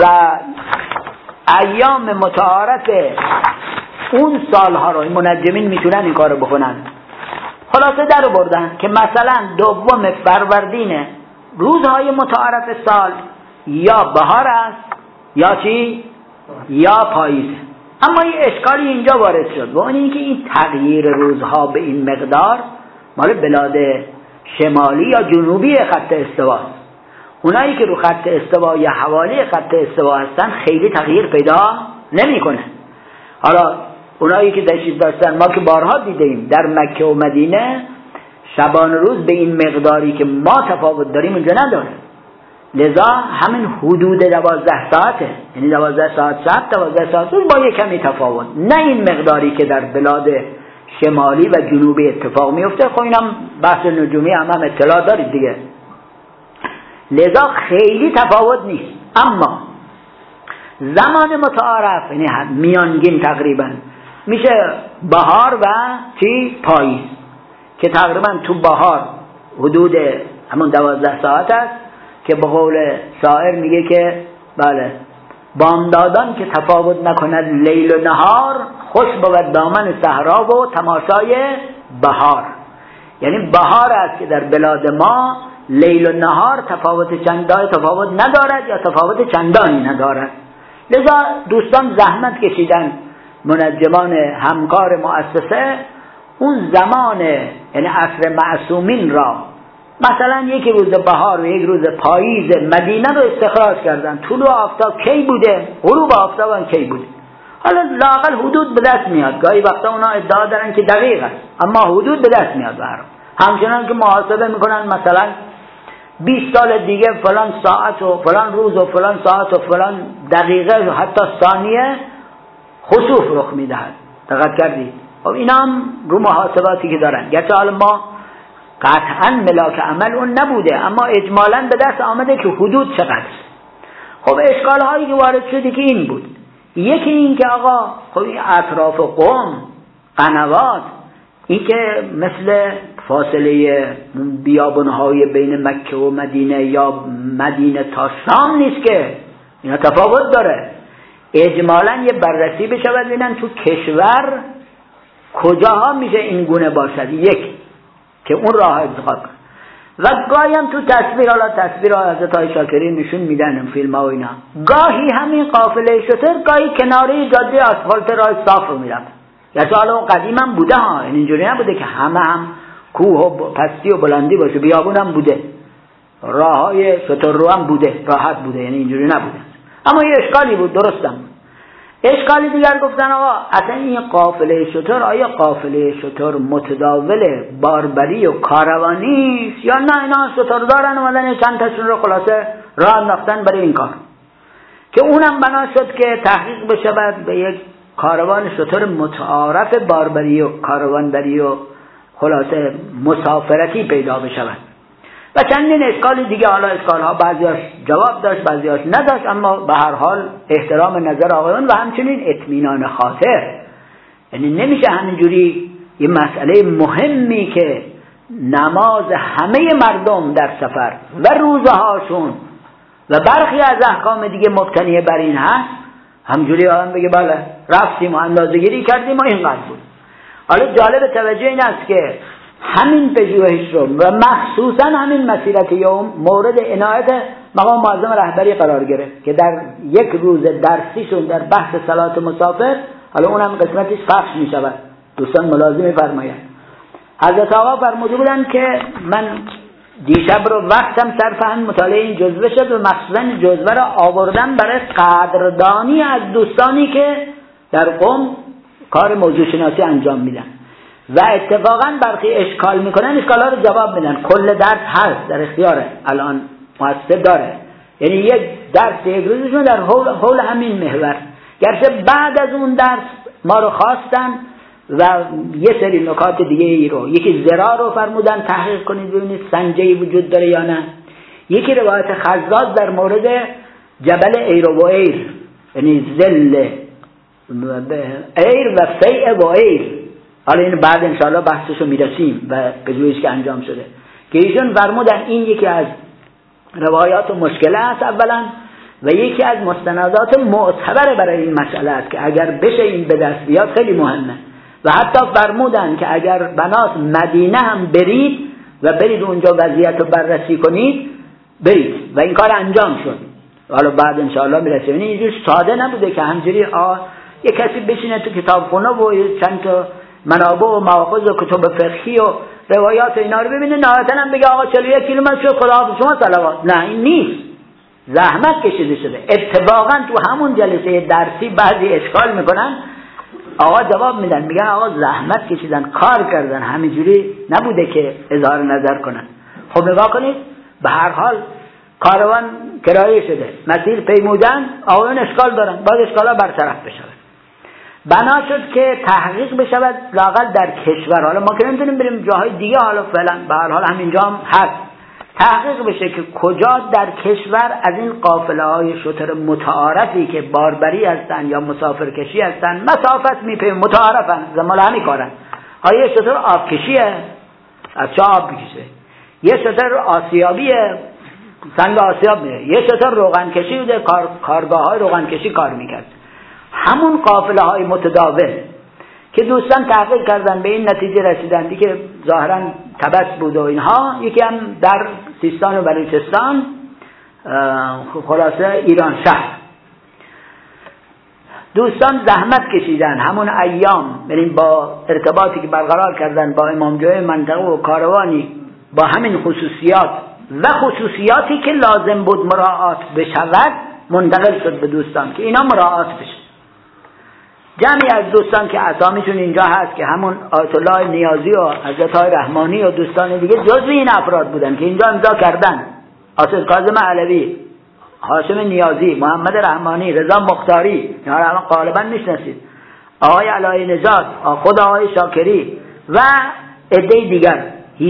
ایام متعارف اون سالها رو، این منجمین میتونن این کارو بکنن، خلاصه در بردن که مثلا 2 فروردین روزهای متعارف سال یا بهار است یا چی؟ یا پاییز. اما یه اشکالی اینجا وارد شد و اون این که این تغییر روزها به این مقدار مال بلاد شمالی یا جنوبی خط استوا. اونایی که رو خط استوا یا حوالی خط استوا هستن خیلی تغییر پیدا نمیکنه. حالا اونایی که تشریف داشتن، ما که بارها دیدیم در مکه و مدینه شبان روز به این مقداری که ما تفاوت داریم اونجا نداره. لذا همین حدود 12 ساعته، یعنی 12 ساعت شب 12 ساعت روز با یک کمی تفاوت، نه این مقداری که در بلاد شمالی و جنوبی اتفاق میفته. خب اینم بحث نجومی هم اطلاع دارید دیگه. لذا خیلی تفاوت نیست. اما زمان متعارف یعنی میانگین تقریبا میشه بهار و چی؟ پاییز، که تقریبا تو بهار حدود همون 12 ساعت است که به قول شاعر میگه که بله بامدادان که تفاوت نکند لیل و نهار، خوش بود دامن صحرا و تماشای بهار. یعنی بهار است که در بلاد ما لیل و نهار تفاوت ندارد یا تفاوت چندانی ندارد. لذا دوستان زحمت کشیدن، منجمان همکار مؤسسه، اون زمان یعنی عصر معصومین را، مثلا یک روز بهار و یک روز پاییز مدینه رو استخراج کردن. طلوع آفتاب کی بوده، غروب آفتاب هم کی بوده. حالا لااقل حدود به دست میاد. گاهی وقتا اونا ادعا دارن که دقیق است، اما حدود به دست میاد برام. همچنان که محاسبه میکنن مثلا 20 سال دیگه فلان ساعت و فلان روز و فلان ساعت و فلان دقیقه و حتی ثانیه خسوف رخ میدهد. دقت کردید؟ خب اینا هم رو محاسباتی که دارن، گرچه حالا ما قطعا ملاک عمل اون نبوده، اما اجمالا به دست آمده که حدود چقدر. خب اشکال هایی که وارد شده که این بود، یکی این که آقا خب این اطراف قم، قنوات، این که مثل فاصله بیابانهای بین مکه و مدینه یا مدینه تا شام نیست که، اینا تفاوت داره. اجمالا یه بررسی بشود ببینن تو کشور کجاها میشه این گونه باشد، یک که اون راه انتخاب کنه. و گاهی هم تو تصویر، حالا تصویر حضرت های شاکرین نشون میدن این فیلم ها و اینا، گاهی همین قافله شتر گاهی کناره جاده آسفالت راه صاف رو میرفت. یا حالا قدیم هم بوده ها، این اینجوری نبوده که همه هم کوه و پستی و بلندی باشه، بیابون هم بوده، راه های شتر رو هم بوده، راحت بوده، یعنی اینجوری نبوده. اما یه اشکالی بود، درستم. اشکالی دیگر گفتن آقا اصلا این قافله شتر، آیا قافله شتر متداول باربری و کاروانی است یا نه اینا شتر دارن اومدن چند تاشون رو خلاصه راه انداختن برای این کار، که اونم بنا شد که تحقیق بشه بعد به یک کاروان شتر متعارف باربری و کاروانبری و خلاصه مسافرتی پیدا بشود. و چندین اشکال دیگه، حالا اشکالها بعضیاش جواب داشت بعضیاش نداشت، اما به هر حال احترام نظر آقایان و همچنین اطمینان خاطر. یعنی نمیشه همینجوری یه مسئله مهمی که نماز همه مردم در سفر و روزهاشون و برخی از احکام دیگه مبتنی بر این هست، همجوری آدم بگه بله رفتیم و اندازه‌گیری کردیم و اینقدر بود. حالا جالب توجه این است که همین پژوهش رو و مخصوصا همین مسیرت یوم مورد عنایت مقام معظم رهبری قرار گرفت که در یک روز درسیشون در بحث صلات مسافر، حالا اونم قسمتش پخش می شود، دوستان ملازم فرمایند. حضرت آقا فرموده بودن که من دیشب رو وقتم صرف همین مطالعه این جزوه شد و مخصوصا جزوه رو آوردم برای قدردانی از دوستانی که در قم کار موضوع شناسی انجام میدن و اتفاقا برخی اشکال میکنن، اشکالها رو جواب میدن. کل درس هست در اختیاره، الان مؤسسه داره، یعنی یک درس یک روزشون در حول همین محور. گرچه بعد از اون درس ما رو خواستن و یه سری نکات دیگه ای رو، یکی زرا رو فرمودن تحقیق کنید ببینید سنجه‌ای وجود داره یا نه، یکی روایت خزاز در مورد جبل ایر و ایر، یعنی ذل ایر و فیع و ایر، حالا این بعد انشاءالله بحثشو میرسیم و پژوهشی که انجام شده که ایشون فرمودن این یکی از روایات مشکله است اولا و یکی از مستندات معتبر برای این مسئله است که اگر بشه این به دست بیاد خیلی مهمه و حتی فرمودن که اگر بناس مدینه هم برید و برید اونجا وضعیت رو بررسی کنید برید و این کار انجام شد. حالا بعد انشاءالله میرسیم. این اینجور ساده نبوده که همجوری یک کسی بشینه تو کتابخونه و چند تا منابع و مواخذ و کتب فقهی و روایات اینا رو ببینه نهایتاً هم بگه آقا 41 کیلومتر شد خدا شما صلوات. نه این نیست، زحمت کشیده شده. اتفاقا تو همون جلسه درسی بعضی اشکال میکنن، آقا جواب میدن میگن آقا زحمت کشیدن کار کردن، همینجوری نبوده که اظهار نظر کنن. خب نگاه کنید به هر حال کاروان کرایه شده، مسیر پیمودن، آقایون اشکال دارن، باید اشکالا برطرف بشود. بنا شد که تحقیق بشود لااقل در کشور، حالا ما که نمیتونیم بریم جاهای دیگه، حالا فعلا به هر حال همینجا هم هست، تحقیق بشه که کجا در کشور از این قافله های شتر متعارفی که باربری هستن یا مسافرکشی هستن مسافت میپیمونن، متعارفن، زمال همین کارن. یه شتر آبکشیه، از چه آب میکشه، یه شتر آسیابیه، سنگ آسیاب میره، یه شتر روغن کشی بوده، کارگاه های روغن کشی کار میکرد. همون قافله های متداول که دوستان تحقیق کردن به این نتیجه رسیدندی که ظاهرا تبس بود و اینها، یکی هم در سیستان و بلوچستان، خلاصه ایران شهر، دوستان زحمت کشیدن همون ایام، بریم با ارتباطی که برقرار کردن با امامجوی منطقه و کاروانی با همین خصوصیات و خصوصیاتی که لازم بود مراعات بشود منتقل شد به دوستان که اینا مراعات بشه. جمعی از دوستان که اسامیشون اینجا هست که همون آیت الله نیازی و حضرت های رحمانی و دوستان دیگه جزو این افراد بودن که اینجا امضا کردن، آصف کاظم علوی، هاشم نیازی، محمد رحمانی، رضا مختاری، اینا رو غالبا میشناسید، آقای علای نژاد، خود آقای شاکری و عده دیگر،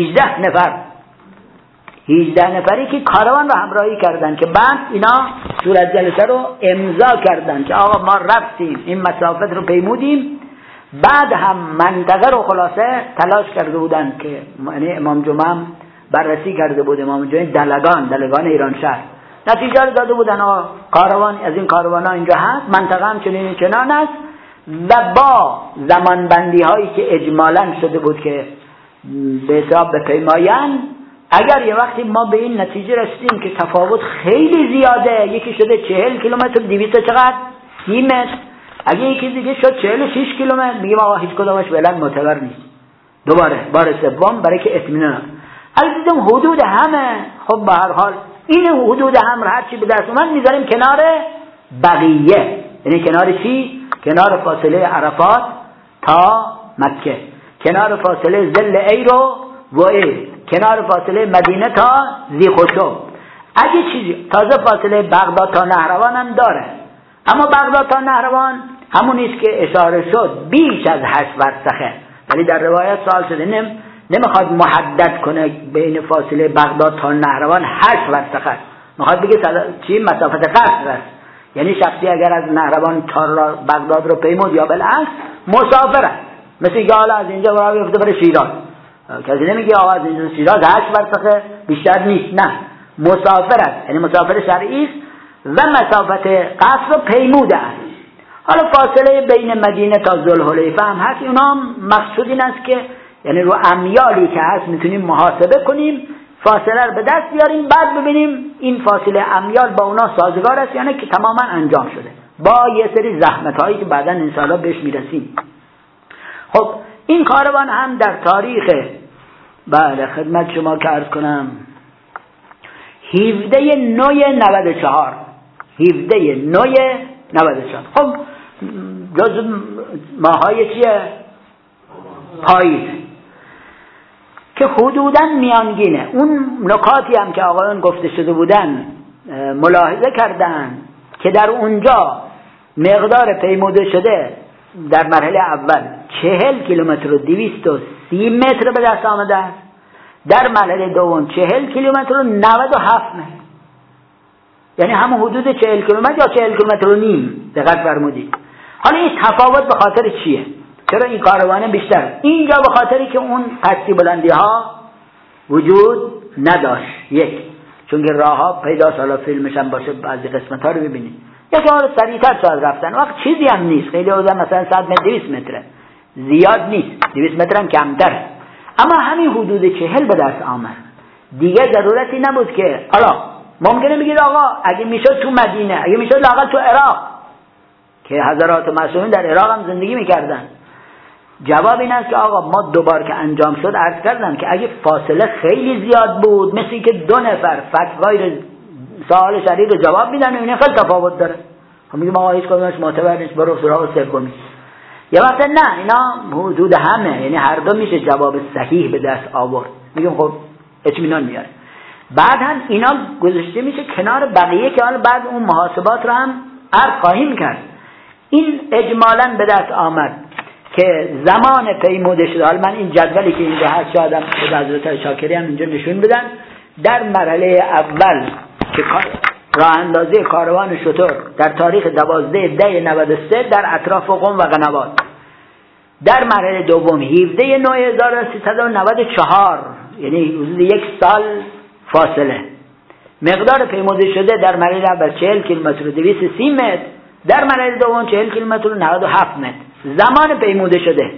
18 نفری که کاروان رو همراهی کردن که بعد اینا صورت جلسه رو امضا کردن که آقا ما رفتیم این مسافت رو پیمودیم. بعد هم منطقه رو خلاصه تلاش کرده بودن که یعنی امام جمعه بررسی کرده بود، امام جمعه دلگان ایران شهر نتیجه رو داده بودن آقا کاروان از این کاروان ها اینجا هست، منطقه هم چنین چنان است و با زمانبندی هایی که اجمالا شده بود که به حساب بپیماین. اگر یه وقتی ما به این نتیجه رسیدیم که تفاوت خیلی زیاده، یکی شده 40 کیلومتر 200 چقدر 30 متر، اگه یکی دیگه شد 46 کیلومتر، میگیم آقا هیچ کدامش فعلا معتبر نیست. دوباره بار سوم برای که اطمینان دیدم حدود همه. خب به هر حال این حدود هم هر چی به دست اومد میذاریم کنار بقیه، یعنی کنار چی؟ کنار فاصله عرفات تا مکه، کنار فاصله ظل ایرو و ایر، کنار فاصله مدینه تا ذیخشو. اگه چیزی تازه فاصله بغداد تا نهروان هم داره، اما بغداد تا نهروان همونیست که اشاره شد بیش از 8 ورسخه، ولی در روایت سوال شده نمیخواد محدد کنه بین فاصله بغداد تا نهروان 8 ورسخه است، میخواد بگه چی مسافت قصر است، یعنی شخصی اگر از نهروان تا بغداد رو پیمود یا بالعکس مسافر است، مثل که حالا از اینجا برای بیفته برای شیراز، کسی نمیگه آقا از اینجا شیراز 8 ورسخه بیشتر نیست، نه مسافر است، یعنی مسافر شرعی است و مسافت قصر رو پیموده است. حالا فاصله بین مدینه تا ذوالحلیفه هم هست، اونا هم مقصود این است که یعنی رو امیالی که هست میتونیم محاسبه کنیم، فاصله رو به دست بیاریم، بعد ببینیم این فاصله امیال با اونا سازگار است یعنی که تماما انجام شده با یه سری زحمت هایی که بعدا انشاءالله بهش میرسیم. خب این کاروان هم در تاریخ بله خدمت شما که عرض کنم 17/9/94 17/9/94. خب جز ماهای چیه؟ پاییز که حدوداً میانگینه. اون نکاتی هم که آقایان گفته شده بودن ملاحظه کردن که در اونجا مقدار پیموده شده در مرحله اول 40 کیلومتر و 230 متر به دست آمده است، در مرحله دوم 40 کیلومتر و 97 متر، یعنی هم حدود 40 کیلومتر یا 40 کیلومتر و نیم. دقت فرمودید. حالا این تفاوت به خاطر چیه؟ چرا این کاروان بیشتر؟ اینجا به خاطری که اون قطعی بلندی ها وجود نداشت. یک، چون که راه ها پیداست، حالا فیلمش هم باشه بعضی قسمت ها رو ببینید، یک بار سریعتر شاید رفتن، وقت چیزی هم نیست، خیلی اوزن مثلا 100 متر 200 متره، زیاد نیست، 200 متر هم کمتر، اما همین حدود 40 به دست آمد. دیگه ضرورتی نبود که حالا ممکنه بگید آقا اگه میشد تو مدینه، اگه میشد لااقل تو عراق، که حضرات معصومین در عراق هم زندگی میکردن. جواب این است که آقا ما دوبار که انجام شد عرض کردم که اگه فاصله خیلی زیاد بود، مثل که دو نفر فتوای سوال شریع رو جواب میدن و این خیلی تفاوت داره، خب میگم آقا هیچ کدومش معتبر نیست، برو سراغ سومی. یا وقت نه، اینا حدود همه، یعنی هر دو میشه جواب صحیح به دست آورد، میگم خب اطمینان میاره. بعد هم اینا گذاشته میشه کنار بقیه که حالا بعد اون محاسبات رو هم عرض خواهیم کرد. این اجمالاً به دست آمد که زمان پیموده شده. حالا من این جدولی که اینجا هست شادم به حضرت شاکری هم اینجا نشون بدن. در مرحله اول که راه اندازی کاروان شتر در تاریخ 12/10/93 در اطراف قم و قنوات، در مرحله دوم 17/9/1394، یعنی حدود یک سال فاصله. مقدار پیموده شده در مرحله اول 40 کیلومتر و 230 متر، در مرحله دوم 40 کیلومتر و 97 متر. زمان پیموده شده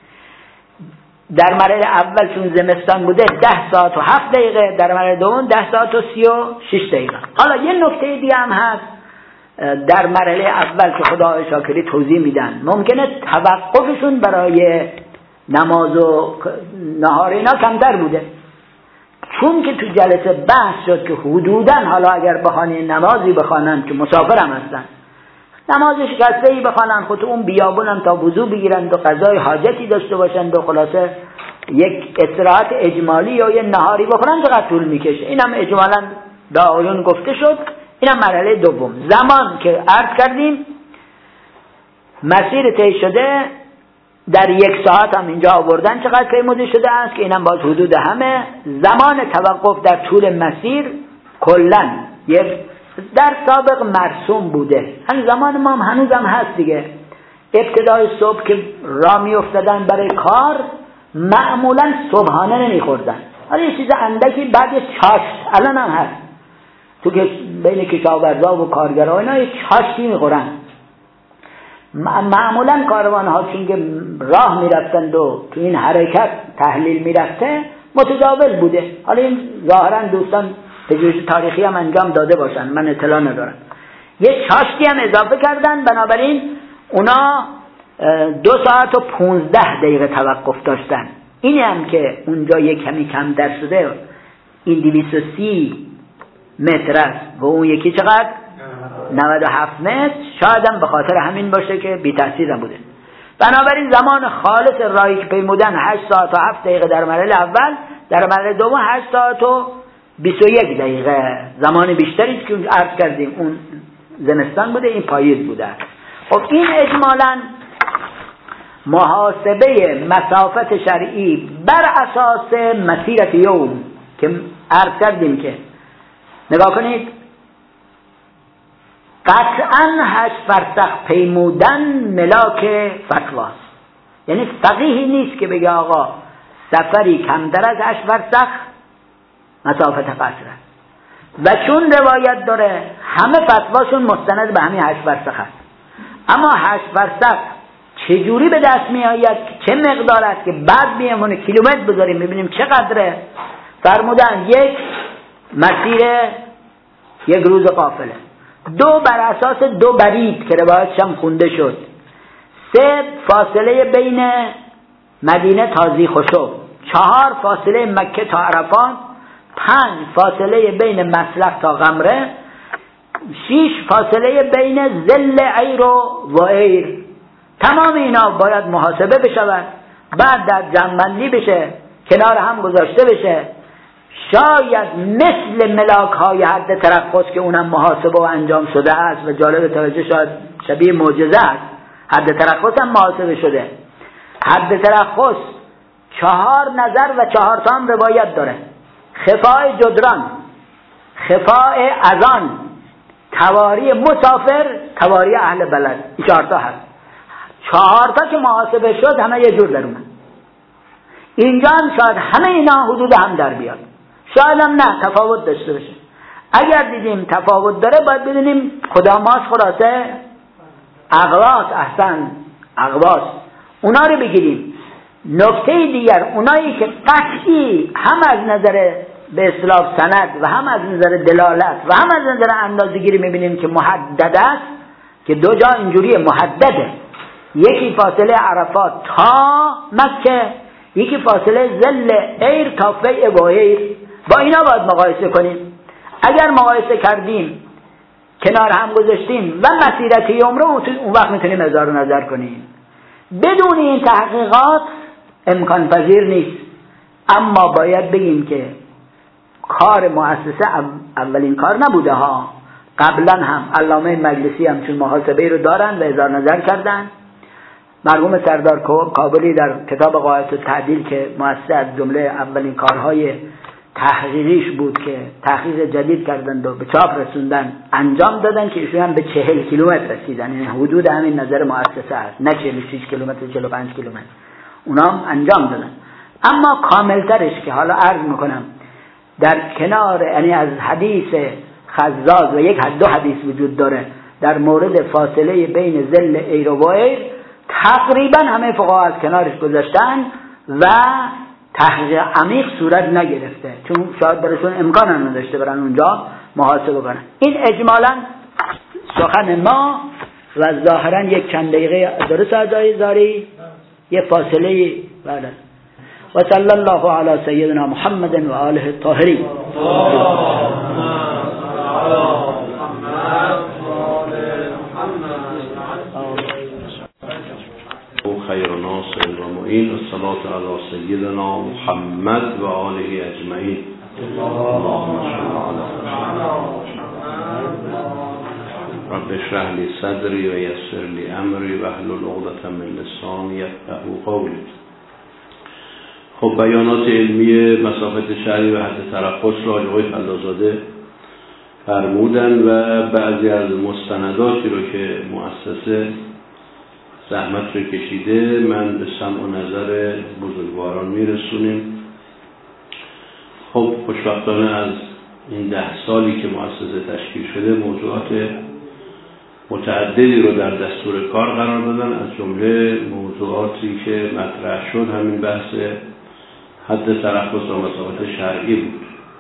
در مرحله اول چون زمستان بوده 10 ساعت و 7 دقیقه، در مرحله دوم 10 ساعت و 36 دقیقه. حالا یه نکته دیگه هم هست در مرحله اول که خدا شاکری توضیح میدن، ممکنه توقفشون برای نماز و نهار اینا کمتر بوده، چون که تو جلسه بحث شد که حدوداً حالا اگر بخوانی نمازی بخوانن که مسافر هم هستن، نماز شکسته‌ای بخوانن، خود اون بیابون هم تا وضو بگیرند و قضای حاجتی داشته باشند و خلاصه یک استراحت اجمالی یا یه نهاری بخورن چقدر طول میکشه. اینم اجمالاً به آقایون گفته شد. اینم مرحله دوم. زمان که عرض کردیم مسیر طی شده در 1 ساعت هم اینجا آوردن چقدر پیموده شده است که اینم باز حدود همه. زمان توقف در طول مسیر کلاً در سابق مرسوم بوده، همین زمان ما هم هنوز هم هست دیگه. ابتدای صبح که راه می افتادن برای کار معمولا صبحانه نمیخوردن، حالا یه چیز اندکی بعد چاشت الان هم هست تو که بین کشاورزا و کارگرها اینا یه چاشتی میخورن. معمولا کاروان ها چون که راه میرفتند و تو این حرکت تحلیل میرفته متداول بوده. حالا این ظاهرا دوستان پژوهش تاریخی هم انجام داده باشن، من اطلاع ندارم. یه چاشتی هم اضافه کردن، بنابراین اونا 2 ساعت و 15 دقیقه توقف داشتن. اینی هم که اونجا یه کمی کم در شده، این 230 متر است و اون یکی چقدر؟ 97 متر. شاید هم به خاطر همین باشه که بی تاثیر هم بوده. بنابراین زمان خالص راهی که پیمودن 8 ساعت و 7 دقیقه در مرحله اول، در مرحله دوم 8 ساعت و 21 دقیقه. زمان بیشتری که عرض کردیم اون زمستان بوده، این پاییز بوده. خب این اجمالاً محاسبه مسافت شرعی بر اساس مسیرت یوم که عرض کردیم که نگاه کنید قطعاً 8 فرسخ پیمودن ملاک فتواست. یعنی فقیهی نیست که بگه آقا سفری کمتر از 8 فرسخ مسافت قصر است. و چون روایت داره همه فتواشون مستند به همین 8 فرسخ است. اما 8 فرسخ چجوری به دست می آید، چه مقدار است که بعد بیامونه کیلومتر بذاریم ببینیم چقدره. فرمودن 1 مسیر 1 روز قافله، 2 بر اساس 2 برید که روایتش هم خونده شد، 3 فاصله بین مدینه تا ذی‌خشوع، 4 فاصله مکه تا عرفات، 5 فاصله بین مسلخ تا غمره، 6 فاصله بین ظل عیر و عیر. تمام اینا باید محاسبه بشود، بعد در جمع‌بندی بشه، کنار هم گذاشته بشه. شاید مثل ملاک های حد ترخص که اونم محاسبه و انجام شده است و جالب توجه شاید شبیه معجزه است، حد ترخص هم محاسبه شده. حد ترخص 4 نظر و 4 تا هم روایت داره: خفاء جدران، خفاء اذان، تواری مسافر، تواری اهل بلد. این 4 تا هست. 4 تا که محاسبه شد همه یه جور در اومد. اینجا هم شاید همه اینا حدود هم در بیاد، شاید هم نه تفاوت داشته باشه. اگر دیدیم تفاوت داره باید بدونیم کداماش خلاصه اغواص، احسن اغواص، اونا رو بگیریم. نکته دیگر اونایی که قطعی هم از نظر به اصطلاح سند و هم از نظر دلالت و هم از نظر اندازه‌گیری میبینیم که محدد است، که 2 جا اینجوری محدده، یکی فاصله عرفات تا مکه، یکی فاصله ظل ایر تا فیع بویر. با اینا باید مقایسه کنیم. اگر مقایسه کردیم کنار هم گذاشتیم و مسیرت عمره، اون وقت میتونیم اظهار نظر کنیم. بدون این تحقیقات امکان پذیر نیست. اما باید بگیم که کار مؤسسه اولین کار نبوده ها، قبلا هم علامه مجلسی هم چون محاسبه رو دارن و اظهار نظر کردن. مرحوم سردار کابلی در کتاب قواعد التعدیل که مؤسسه از جمله اولین کارهای تحقیقیش بود که تحقیق جدید کردند و به چاپ رسوندن، انجام دادن که ایشون هم به 40 کیلومتر رسیدن، یعنی حدود همین نظر مؤسسه است، نه 46 کیلومتر 45 کیلومتر، اونا هم انجام دادن. اما کاملترش که حالا عرض میکنم در کنار، یعنی از حدیث خزاز و 2 حدیث وجود داره در مورد فاصله بین ظل ایر و ایر، تقریبا همه فقها از کنارش گذاشتن و تحقیق عمیق صورت نگرفته، چون شاید برشون امکان هم نداشته برن اونجا محاسبه کنن. این اجمالا سخن ما و ظاهرا یک چند دقیقه درست ادای زاری یه فاصله بعد. و صلی الله علی سیدنا محمد و آله الطاهرین. خیر ناصر و معین الصلاة علی سیدنا محمد و آله اجمعین. اللهم صل علی رب اشرح لی صدری و یسر لی امری و احلل عقدة من لسانی یفقهوا قولی. خب بیانات علمی مسافت شرعی و حد ترخص را آقای فلازاده فرمودن و بعضی از مستنداتی رو که مؤسسه زحمت رو کشیده من به سمع و نظر بزرگواران میرسونیم. خب خوشبختانه از این 10 سالی که مؤسسه تشکیل شده موضوعات متعددی رو در دستور کار قرار دادن. از جمله موضوعاتی که مطرح شد همین بحث حد ترخص و مسافت شرعی بود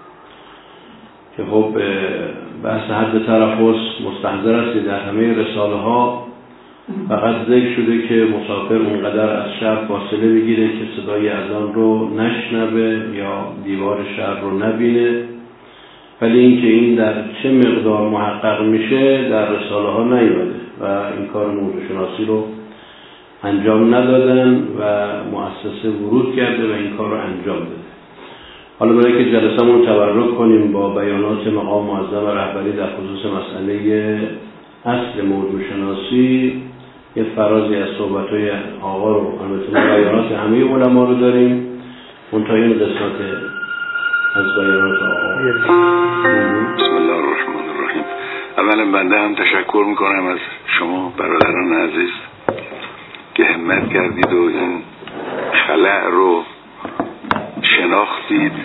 که خب بحث حد ترخص مستحضر است در همه رساله ها فقط ذکر شده که مسافر اونقدر از شهر فاصله بگیره که صدای اذان رو نشنوه یا دیوار شهر رو نبینه، ولی اینکه این در چه مقدار محقق میشه در رساله ها نیومده و این کار موضوع شناسی رو انجام ندادن و مؤسسه ورود کرده و این کار رو انجام داده. حالا برای که جلسه‌مون رو تبرک کنیم با بیانات مقام معظم رهبری در خصوص مسئله اصل موضوع شناسی، یه فرازی از صحبت‌های آقا رو، البته بیانات همه علما رو داریم، منتها این قسمت از بیانات آقا. بسم الله الرحمن الرحیم. اولا بنده هم تشکر میکنم از شما برادران عزیز که همت کردید و این خلأ رو شناختید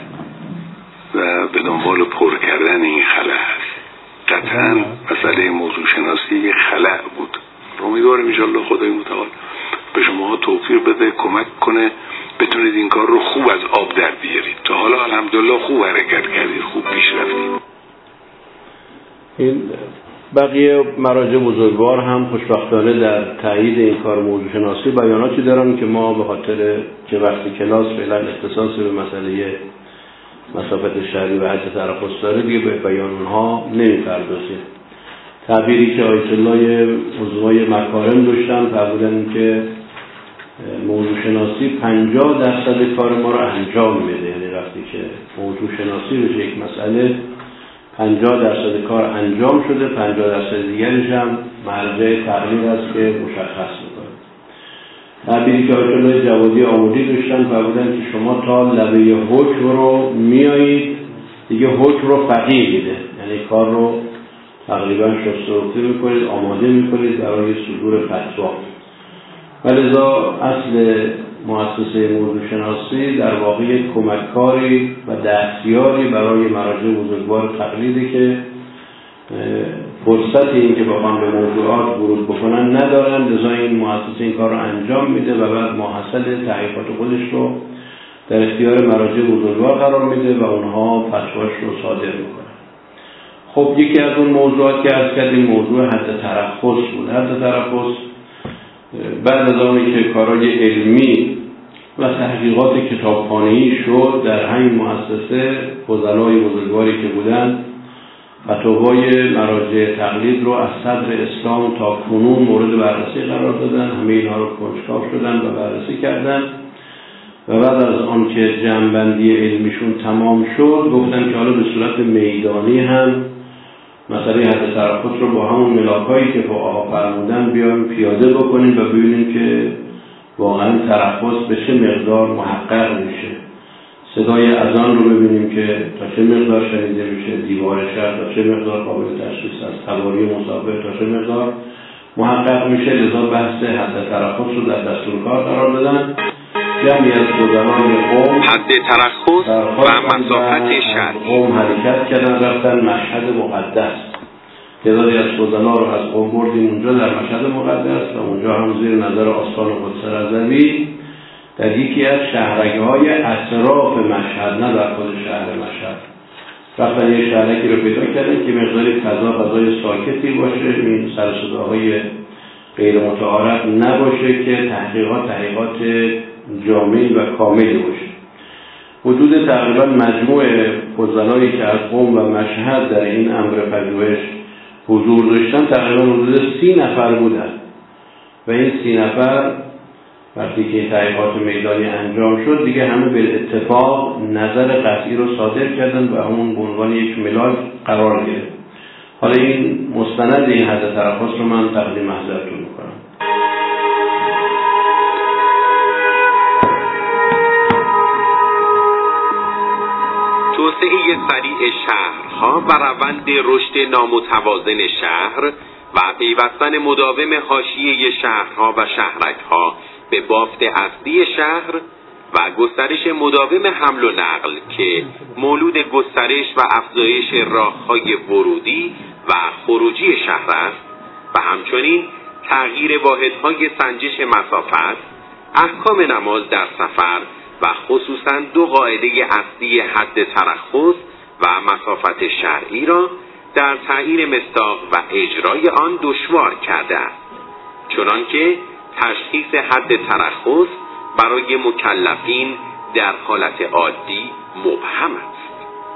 و به دنبال پر کردن این خلأ هست. قطعا مسئله موضوع شناسی یک خلأ بود. امیدوارم انشالله خدای متعال به شما توفیق بده، کمک کنه بتونید این کار رو خوب از آب در بیارید. تا حالا الحمدلله خوب حرکت کردید، خوب پیش رفتید. این بقیه مراجع بزرگوار هم خوشبختانه در تایید این کار موضوع شناسی بیاناتی دارن که ما به خاطر که وقتی کلاس فعلا اختصاص به مسئله مسافت شهری و حد ترخص داره دیگه به بیان اونها نمی‌پردازیم. تعبیری که آیت الله عظمای مکارم داشتن فرمودن که موضوع شناسی 50% کار ما رو انجام میده، یعنی وقتی که موضوع شناسی بشه یک مسئله 50% کار انجام شده، 50% دیگرش هم مرجع تقریر است که مشخص میکنه. تعبیری که آیت الله جوادی آمودی داشتن فرمودن که شما تا لبه حکم رو میایید دیگه حکم رو فقیه میده، یعنی کار رو تقریبا شسته میکنید، آماده میکنید برای صدور فتوا. ولذا اصل مؤسسه موضوع شناسی در واقع کمککاری و دستیاری برای مراجع بزرگوار تقلیدی که فرصت این که بخوام به موضوعات ورود بکنن ندارن، لذا این مؤسسه این کار رو انجام میده و بعد ماحصل تحقیقات خودش رو در اختیار مراجع بزرگوار قرار میده و اونها فتواش رو صادر میکنن. خب یکی از اون موضوعات که عرض کردیم موضوع حد ترخص بود. حد ترخص بعد از آنی که کارهای علمی و تحقیقات کتابخانه‌ای شد در همین مؤسسه، فضلای بزرگواری که بودند فتاوای مراجع تقلید رو از صدر اسلام تا کنون مورد بررسی قرار دادن، همه اینها رو کنجکاو شدن و بررسی کردن و بعد از آن که جمع‌بندی علمیشون تمام شد گفتن که حالا به صورت میدانی هم مسئله حد ترخص رو با همون ملاکایی که فقها فرمودن بیایم پیاده بکنیم و ببینیم که واقعا ترخص به چه مقدار محقق میشه. صدای اذان رو ببینیم که تا چه مقدار شنیده میشه، دیوار شهر تا چه مقدار قابل تشخیص است، حوالی مسافر تا چه مقدار محقق میشه. لذا بحث حد ترخص رو در دستور کار قرار دادن. جمعی از بزرگان قوم حد ترخص و مسافت شرعی قوم حرکت کردن رفتن مشهد مقدس. تعدادی از فضلا رو از قوم بردیم اونجا در مشهد مقدس و اونجا هم زیر نظر آستان قدس رضوی در یکی از شهرک‌های اطراف مشهد، نه در خود شهر مشهد، رفتن یه شهرکی رو پیدا کردن که مقداری فضای ساکتی باشه، این سر صداهای غیر متعارف نباشه که تحقیقات جامعی و کاملی باشه. حدود تقریبا مجموع فضلایی که از قم و مشهد در این امر پژوهش حضور داشتن تقریبا حدود 30 نفر بودن و این 30 نفر وقتی که تحقیقات میدانی انجام شد دیگه همه به اتفاق نظر قطعی رو صادر کردن و همون به عنوان یک ملاک قرار گرفت. حالا این مستند این حد ترخص رو من تقدیم حضرتتون میکنم. توسعه سریع شهرها و روند رشد نامتوازن شهر و پیوستن مداوم حاشیه شهرها و شهرکها به بافت اصلی شهر و گسترش مداوم حمل و نقل که مولود گسترش و افزایش راههای ورودی و خروجی شهر است و همچنین تغییر واحدهای سنجش مسافت، احکام نماز در سفر و خصوصاً 2 قاعده اصلی حد ترخص و مسافت شرعی را در تعیین مصداق و اجرای آن دشوار کرده است، چنانکه تشخیص حد ترخص برای مکلفین در حالت عادی مبهم است.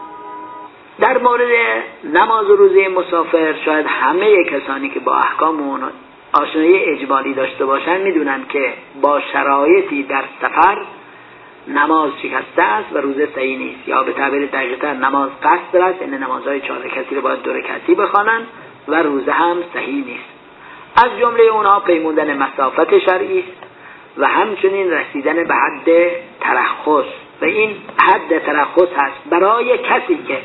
در مورد نماز و روزه مسافر شاید همه کسانی که با احکام اون آشنایی اجمالی داشته باشن میدونن که با شرایطی در سفر نماز شکسته است و روزه صحیح نیست، یا به تعبیر دقیق‌تر نماز قصر است، یعنی نمازهای 4 رکعتی رو باید 2 رکعتی بخوانن و روزه هم صحیح نیست. از جمله اونها پیمودن مسافت شرعی است و همچنین رسیدن به حد ترخص و این حد ترخص هست برای کسی که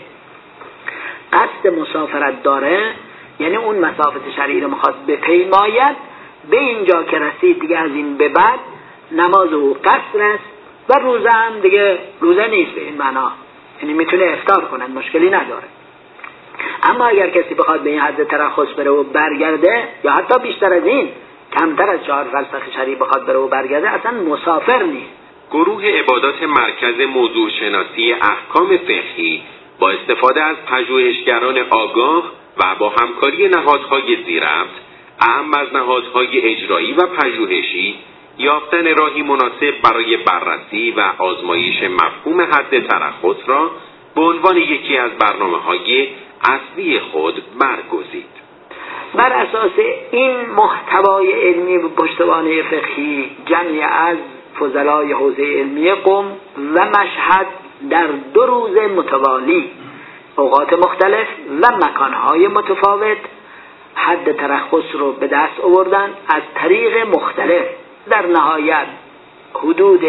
قصد مسافرت داره، یعنی اون مسافت شرعی رو میخواد بپیماید، به اینجا که رسید دیگه از این به بعد نماز او قصر است و روزه هم دیگه روزه نیست به این معنا، یعنی میتونه افطار کنه، مشکلی نداره. اما اگر کسی بخواد به این حد ترخص بره و برگرده یا حتی بیشتر از این کمتر از 4 فسخ شرعی بخواد بره و برگرده اصلا مسافر نیست. گروه عبادات مرکز موضوع شناسی احکام فقهی با استفاده از پژوهشگران آگاه و با همکاری نهادهای زیرربط، اهم از نهادهای اجرایی و پژوهشی، یافتن راهی مناسب برای بررسی و آزمایش مفهوم حد ترخص را به عنوان یکی از برنامه‌های اصلی خود برگزید. بر اساس این محتوای علمی و پشتوانه فقهی، جمعی از فضلای حوزه علمی قم و مشهد در 2 روز متوالی، اوقات مختلف و مکانهای متفاوت، حد ترخص رو به دست آوردن از طریق مختلف. در نهایت حدود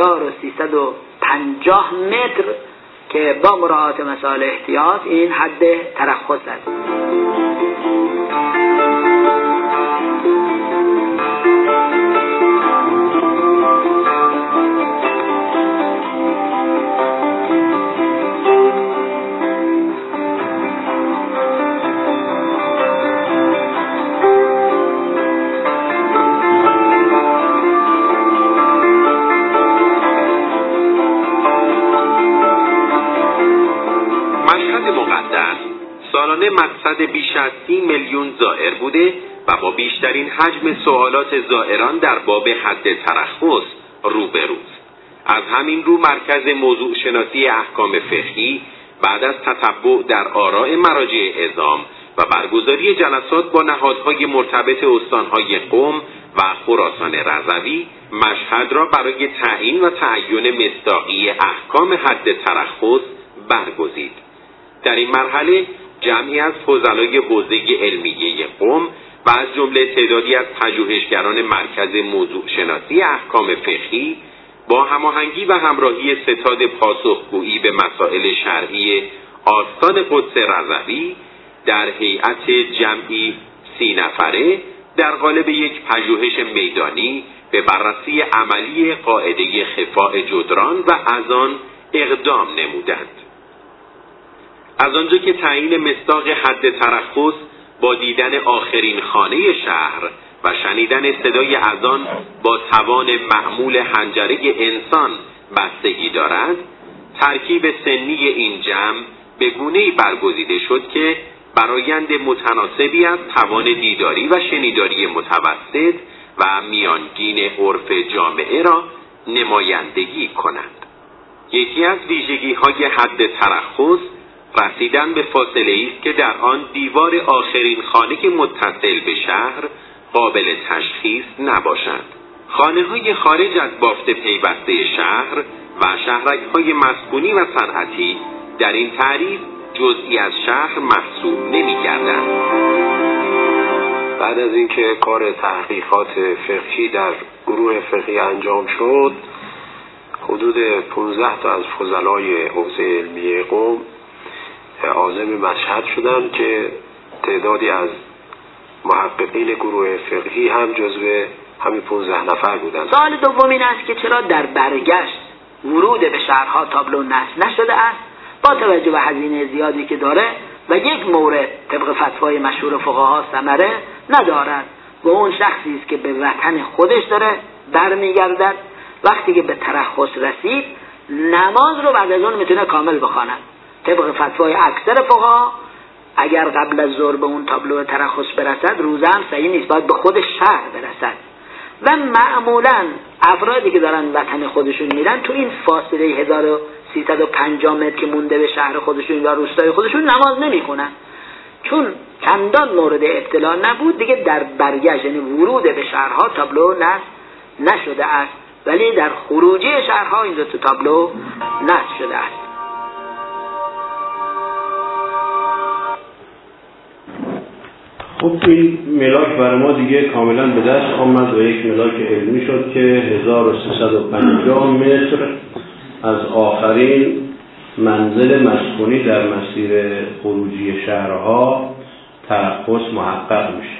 1350 متر که با مراعات مسائل احتیاط این حد ترخص است. مشهد مقدس سالانه مقصد بیش از 30 میلیون زائر بوده و با بیشترین حجم سوالات زائران در باب حد ترخص روبروست. از همین رو مرکز موضوع شناسی احکام فقهی بعد از تتبع در آراء مراجع اعظام و برگزاری جلسات با نهادهای مرتبط استانهای قم و خراسان رضوی مشهد را برای تعیین و تعین مصداقی احکام حد ترخص برگزید. در این مرحله جمعی از فضلای حوزه علمیه قم و از جمله تعدادی از پژوهشگران مرکز موضوع شناسی احکام فقهی با هماهنگی و همراهی ستاد پاسخگویی به مسائل شرعی آستان قدس رضوی در هیئت جمعی 30 نفره در قالب یک پژوهش میدانی به بررسی عملی قاعده خفاء جدران و از آن اقدام نمودند. از آنجا که تعیین مصداق حد ترخص با دیدن آخرین خانه شهر و شنیدن صدای اذان با توان معمول حنجره انسان بستگی دارد، ترکیب سنی این جمع به گونه‌ای برگزیده شد که برآیند متناسبی از توان دیداری و شنیداری متوسط و میانگین عرف جامعه را نمایندگی کنند. یکی از ویژگی‌های حد ترخص رسیدن به فاصله است که در آن دیوار آخرین خانه متصل به شهر قابل تشخیص نباشد. خانه‌های خارج از بافت پیوسته شهر و شهرک‌های مسکونی و صنعتی در این تعریف جزئی از شهر محسوب نمی‌گردند. بعد از اینکه کار تحقیقات فقهی در گروه فقهی انجام شد، حدود 15 تا از فضلای حوزه علمیه قم عازم مشهد شدند که تعدادی از محققین گروه فقهی هم جزو همین 15 نفر بودند. سوال دوم این است که چرا در برگشت ورود به شهرها تابلو نصب نشده است با توجه به هزینه زیادی که داره و یک مورد طبق فتوای مشهور فقها ثمره ندارد و اون شخصی است که به وطن خودش داره برمیگردد. وقتی که به ترخص رسید نماز رو بعد از اون میتونه کامل بخواند. طبق فتوای اکثر فقها اگر قبل از ظهر به اون تابلو ترخص برسد روزه هم صحیح نیست، باید به خود شهر برسد. و معمولا افرادی که دارن وطن خودشون میرن تو این فاصله 1350 متر که مونده به شهر خودشون یا روستای خودشون نماز نمیخونن، چون چندان مورد ابتلا نبود دیگه در برگشت یعنی ورود به شهرها تابلو نصب نشده است، ولی در خروجی شهرها این دو تابلو نصب شده است. خب این ملاک برای ما دیگه کاملا به دست آمد و یک ملاک علمی شد که 1350 متر از آخرین منزل مسکونی در مسیر خروجی شهرها ترخص محقق میشه.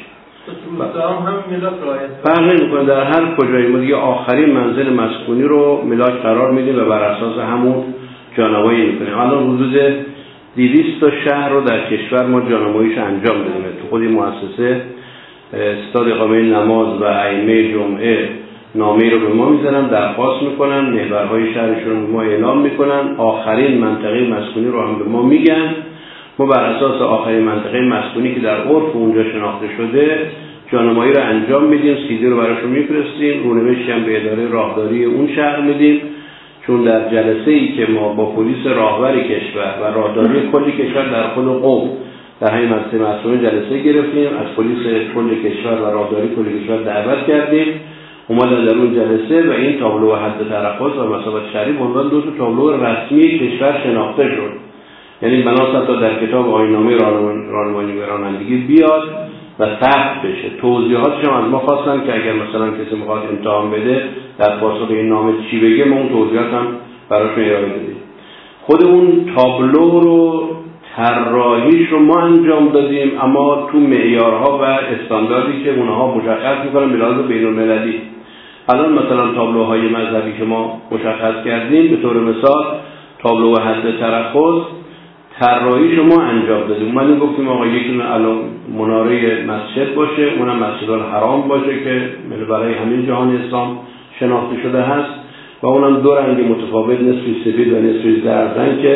فرق نمی‌کنه در هر کجایی ما دیگه آخرین منزل مسکونی رو ملاک قرار میدیم و بر اساس همون جانمایی میکنیم. الان حدود 200 تا شهر رو در کشور ما جانماییش انجام بدیم. تو خود این مؤسسه استاد اقامه نماز و ائمه جمعه نامه‌ای رو به ما میزنن، درخواست میکنن، محورهای شهرشون رو به ما اعلام میکنن، آخرین منطقه مسکونی رو هم به ما میگن. ما بر اساس آخرین منطقه مسکونی که در عرف اونجا شناخته شده جانمایی رو انجام میدیم، سیدی رو براشون میفرستیم، رونوشتی هم به اداره راهداری اون شهر میدیم. چون در جلسه‌ای که ما با پلیس راهبر کشور و راهداری کل کشور در خود قم در همین مجلس مسئولین جلسه گرفتیم، از پلیس کل کشور و راهداری کل کشور دعوت کردیم، اومدن در اون جلسه و این تابلو حد ترخص و مسابقات شهری به عنوان دو تابلو رسمی کشور شناخته شد. یعنی بنابراین تا در کتاب آیین‌نامه راهنمایی و رانندگی بیاد و ثبت بشه. توضیحاتش هم از ما خواستن که اگر مثلا کسی میخواد امتحان بده در پاسخ این نامه چی بگه ما اون توضیحات هم براشون ارائه بدیم. خود اون تابلو رو طراحیش رو ما انجام دادیم، اما تو معیارها و استانداردی که اونها مشخص میکنن به لحاظ بین‌المللی. الان مثلا تابلوهای مذهبی که ما مشخص کردیم به طور مثال تابلو حد ترخص طراحیش رو ما انجام دادیم. اومدیم گفتیم آقا یکی الان مناره مسجد باشه، اونم مسجد الحرام باشه که برای همین جهان اسلام شناخته شده هست و اونم دو رنگ متفاوت، نصفی سفید و نصفی زرد رنگ که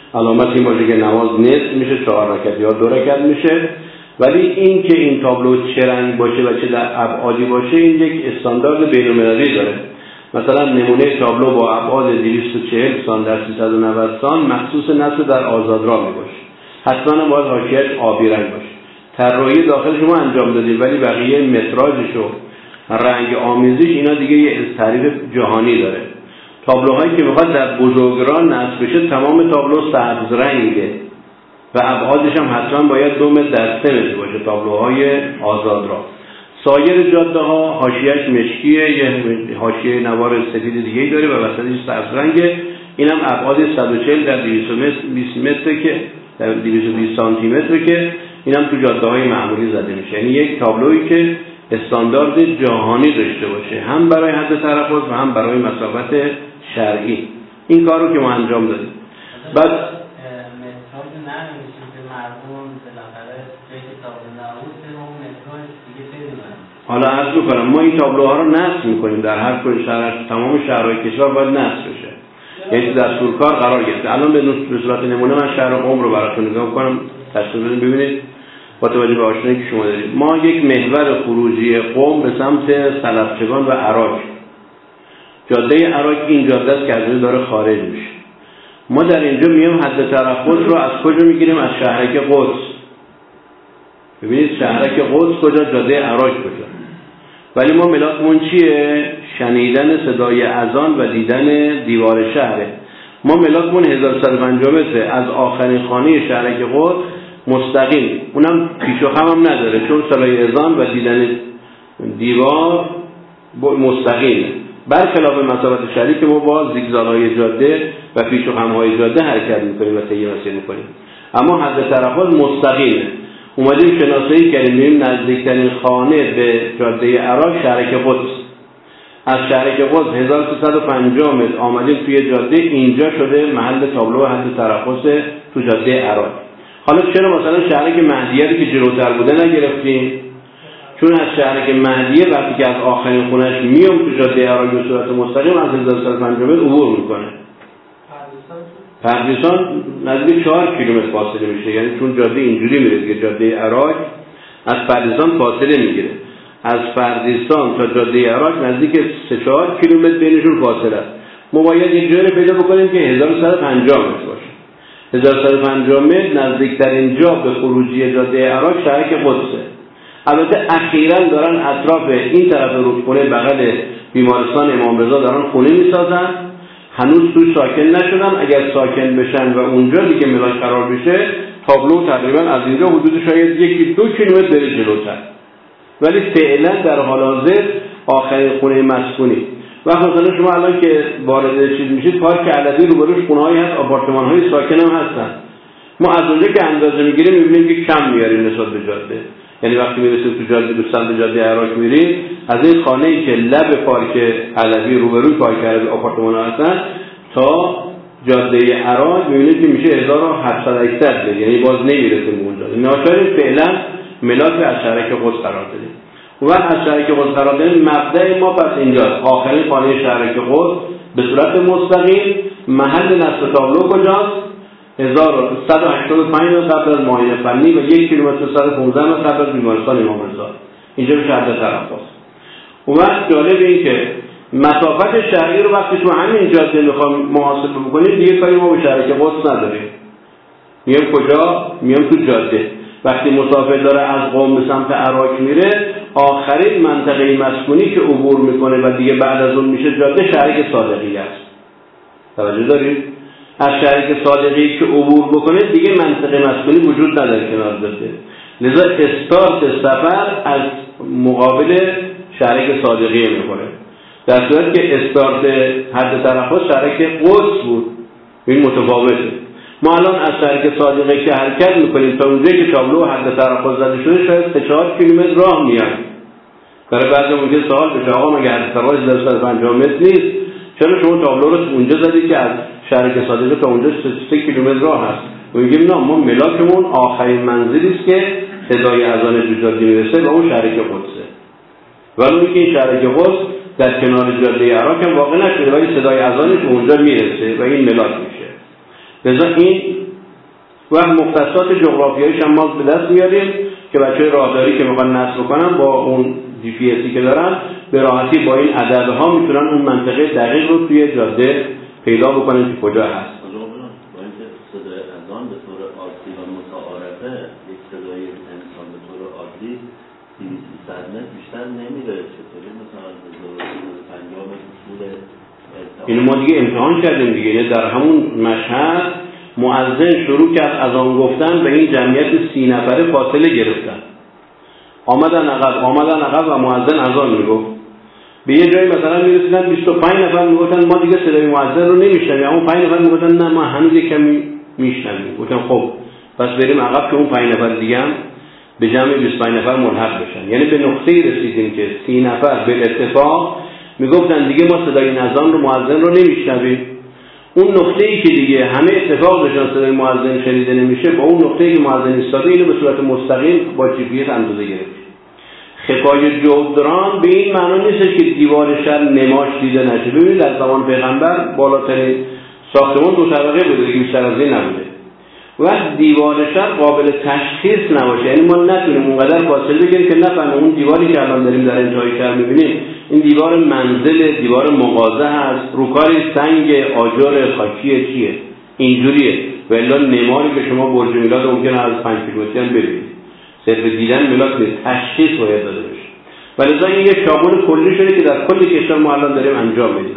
علامت این باشه که نماز نصف میشه، 4 رکعت یا 2 رکعت میشه. ولی این که این تابلو چه رنگ باشه و چه در ابعادی باشه این یک استاندارد بین‌المللی داره. مثلا نمونه تابلو با ابعاد 240 سان در 390 سان مخصوص نصب در آزادراه میباشه، حتما باید حاشیه‌اش آبی رنگ باشه. طراحی داخلش ما انجام دادیم ولی بقیه متراژش و رنگ آمیزش اینا دیگه یه تعریف جهانی داره. تابلوهایی که میخواد در بزرگراه نصب بشه تمام تابلو سبز رنگه و ابعادش هم حتما باید 2 متر در 3 متر باشه تابلوهای آزادراه. سایر جاده ها حاشیه‌اش مشکیه، یه حاشیه نوار سفید دیگه‌ای داره و وسطش سبز رنگه. اینم ابعاد 140 در 220 متر که در 220 سانتی متر که اینم تو جاده‌های معمولی زده میشه. یعنی یک تابلویی که استاندارد جهانی داشته باشه هم برای حد تلفظ و هم برای مسافت شرعی. این کارو که ما انجام دادیم. بعد متراژ نمیشه که مردم بالاخره جایی که تابلو نبود اون متراژ دیگه بدونن. حالا عرض می‌کنم ما این تابلوها رو نصب می‌کنیم در هر کل شهر، تمام شهرهای کشور باید نصب بشه. یعنی دستورکار قرار گرفته. الان به صورت نمونه من شهر قم رو براتون نگاه می‌کنم، تشخیص بدید ببینید با توجه به آشنایی که شما دارید. ما یک محور خروجی قم به سمت سلفچگان و عراق، جاده عراق این جاده است که از اون داره خارج میشه. ما در اینجا میام حد تلفظ رو از کجا میگیریم؟ از شهرک قدس. ببینید شهرک قدس کجا، جاده عراق کجا. ولی ما ملاکمون چیه؟ شنیدن صدای اذان و دیدن دیوار شهره. ما ملاکمون 1150 متره از آخرین خانه شهرک قدس مستقیم، اونم پیش و خم هم نداره چون صدای اذان و دیدن دیوار مستقیم، برخلاف مسافت شهری که ما با زیگزاگ‌های جاده و پیش و خم‌های جاده حرکت می‌کنیم و طی مسیر می‌کنیم. اما حد تلفظ مستقیمه. اومدیم شناسایی کردیم، می‌بینیم نزدیکترین خانه به جاده عراق شهرک قدس. از شهرک قدس 1350 متر آمدیم توی جاده، اینجا شده محل تابلو حد تلفظ تو جاده عراق. حالا چرا مثلا شهرک مهدیه رو که جلوتر بوده نگرفتیم؟ چون از شهرک مهدیه وقتی که از آخرین خونش میام تو جاده عراق به صورت مستقیم از 1150 متر عبور میکنه. پردیسان نزدیک 4 کیلومتر فاصله میشه، یعنی چون جاده اینجوری میره که جاده عراق از پردیسان فاصله میگیره. از پردیسان تا جاده عراق نزدیک 3-4 کیلومتر بینشون فاصله است. ما باید یک جایی پیدا بکنیم که 1150 متر باشه. 1150 متر نزدیکترین جا به خروجی جاده عراق شهرک قدسه. البته اخیراً دارن اطراف این طرف رودخونه بغل بیمارستان امام رضا دارن خونه میسازن، هنوز توش ساکن نشدن. اگر ساکن بشن و اونجا دیگه ملاک قرار بشه تابلو تقریبا از اینجا حدود شاید 1-2 کیلومتر بره جلوتر، ولی فعلا در حال حاضر آخرین خونه مسکونی. وقتی مثلا شما الان که وارد چیز میشید پارک علوی روبروش خونه‌هایی هست، آپارتمان‌های ساکن هم هستن. ما از اونجا که اندازه میگیریم میبینیم که کم میاریم نسبت به جاده. یعنی وقتی میرسید تو جاده دوستان جاده عراق میرید، از این خانه‌ای که لب پارک علوی روبروی پارک علوی آپارتمان‌ها هستن تا جاده عراق میبینید که میشه 1700-800 یعنی باز نمیرسیم به اونجا. ناچاریم فعلا ملاک از شهرک قدس قرار بدیم. و از شهرک قدس قرار دادن مبدأ ما پس اینجاست. آخرین خانه شهرک قدس به صورت مستقیم. محل نصب تابلو کجاست؟ 1185 متر قبل از معاینه فنی و 1 کیلومتر 115 متر قبل از بیمارستان امام رضا. اینجا به شهر تلفظ. اون وقت جالب این که مسافت شهری رو وقتی تو همین جاده میخوام محاسبه بکنیم دیگه کاری ما به شهرک قدس نداریم. میام کجا؟ میام تو جاده. وقتی مسافر داره از قم به سمت عراق میره، آخرین منطقه مسکونی که عبور میکنه و دیگه بعد از اون میشه جاده شهرک صادقی است. توجه دارید؟ از شهرک صادقی که عبور بکنه دیگه منطقه مسکونی وجود نداره کنار جاده. لذا استارت سفر از مقابل شهرک صادقی میکنه. در صورت که استارت حد تلفظ شهرک قدس بود، این متفاوته. ما الان از شهرک صادقی که حرکت میکنیم تا اونجایی که تابلو حد تلفظ زده شده شاید 3-4 کیلومتر راه میاد. برای بعضی ممکنه سوال بشه آقا مگه حد تلفظ 1150 متر نیست؟ چرا شما تابلو رو اونجا زدید که از شهرک صادقی تا اونجا 3 کیلومتر راه هست؟ میگیم نه، ما ملاکمون آخرین منزلی است که صدای اذان تو جاده میرسه و اون شهرک قدسه. ولی اینکه این شهرک قدس در کنار جاده عراق هم واقع نشده ولی صدای اذان تو اونجا میرسه و این ملاک میشه. لذا این و مختصات جغرافیاییش هم ما به دست میاریم که بچه راهداری که میخوان نصب کنن با اون GPS که دارن به راحتی با این عددها میتونن اون منطقه دقیق رو توی جاده پیدا بکنن که کجا هست. با اینکه صدای اذان به طور عادی و متعارفه یک صدای انسان به طور عادی 200 متر بیشتر نمیره، چطوری مثلا 50 متر طول اینو ما دیگه امتحان کردیم دیگه. یعنی در همون مشهد مؤذن شروع کرد اذان گفتن، به این جمعیت 30 نفره فاصله گرفتن، آمدن عقب و مؤذن اذان میگفت. به یه جایی مثلا میرسیدن 25 نفر میگفتن ما دیگه صدای مؤذن رو نمیشنویم، اون 5 نفر میگفتن نه ما هنوز کمی میشنویم. گفتن خب پس بریم عقب که اون 5 نفر دیگه هم به جمع 25 نفر ملحق بشن. یعنی به نقطه‌ای رسیدیم که 30 نفر به اتفاق میگفتن دیگه ما صدای اذان رو مؤذن رو نمیشنویم. اون نقطه‌ای که دیگه همه اتفاق داشتن صدای مؤذن شنیده نمیشه، با اون نقطه‌ای که مؤذن ایستاده اینو به صورت مستقیم با GPS اندازه گرفتیم. خفای جودران به این معنا نیست که دیوار شهر نماش دیده نشه. ببینید در زمان پیغمبر بالاترین ساختمان 2 طبقه بوده که بیشتر از این نبوده. وقت دیوار شهر قابل تشخیص نباشه، یعنی ما نتونیم اونقدر فاصله بگیریم که نفهمیم اون دیواری که الان داریم در انتهای شهر می‌بینیم این دیوار منزل، دیوار مغازه هست، روکاری سنگ آجر خاکی چیه، اینجوریه. والا نماری که شما برج میلاد ممکنه از 5 کیلومتری هم ببینید. صرف دیدن میلاد نیست، تشخیص باید داده بشه. ولذا این یه شاخص کلی شده که در کل کشور ما الان داریم انجام میدیم.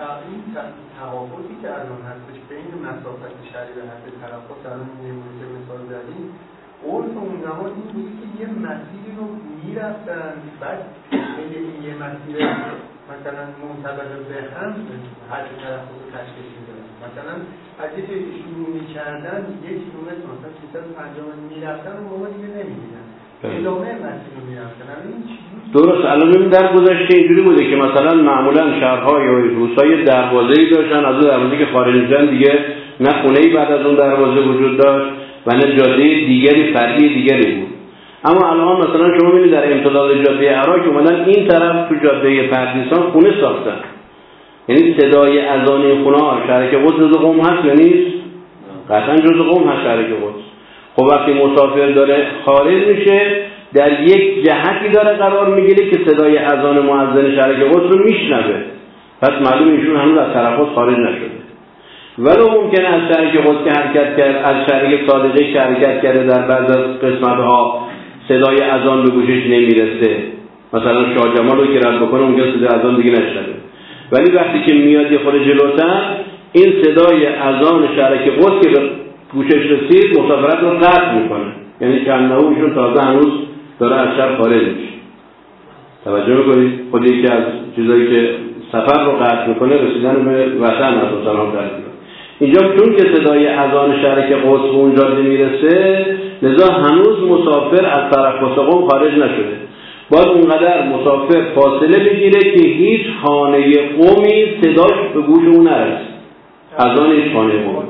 تفاوتی که الان هستش بین مسافت شهری و حد تلفات الان نمونه مثال زدیم، عرف اون زمان این بود که یه مسیری رو میرفتن، بعد یه مسیر مثلا منطبق به هم حد تلفات رو تشخیص میدادن. مثلا از یه جایی شروع میکردن 1 کیلومتر مثلا 350 متر میرفتن و موقع دیگه نمیدیدن، ادامه مسیر رو میرفتن. درست. الان ببین در گذشته اینجوری بوده که مثلا معمولا شهرها یا روستای دروازه‌ای داشتن، از اون دروازه که خارج میشدن دیگه نه خونه‌ای بعد از اون دروازه وجود داشت و نه جاده دیگری فرعی دیگری بود. اما الان مثلا شما می‌بینید در امتداد جاده عراق اومدن این طرف تو جاده پردیسان خونه ساختن. یعنی صدای اذان این خونه‌ها شهر قدس جزء قم هست یا نیست؟ قطعا جزء قم هست شهر قدس. خب وقتی مسافر داره خارج میشه در یک جهتی داره قرار میگیره که صدای اذان مؤذن شهر قدس رو میشنوه، پس معلوم ایشون هنوز از طرفات خارج نشده. ولو ممکنه از شهر قدس که حرکت کرد، از شهر صادقه که حرکت کرده در بعض از قسمت‌ها صدای اذان به گوشش نمیرسه، مثلا شاه جمال رو که رد بکنه اونجا صدای اذان دیگه نشنوه، ولی وقتی که میاد یه خورده جلوتر این صدای اذان شهر قدس که به گوشش رسید مسافرت رو قطع میکنه. یعنی که انهوشون تازه هنوز داره از شهر خارج میشه. توجه میکنید؟ خود یکی از چیزایی که سفر رو قطع میکنه رسیدن به وطن از سلام ترکیب. اینجا چون که صدای اذان شهر قدس به اونجا نمیرسه، لذا هنوز مسافر از طرف قم خارج نشده. باید اونقدر مسافر فاصله بگیره که هیچ خانه قومی صداش به گوش اون نرسه. اذان هیچ خانه قومی.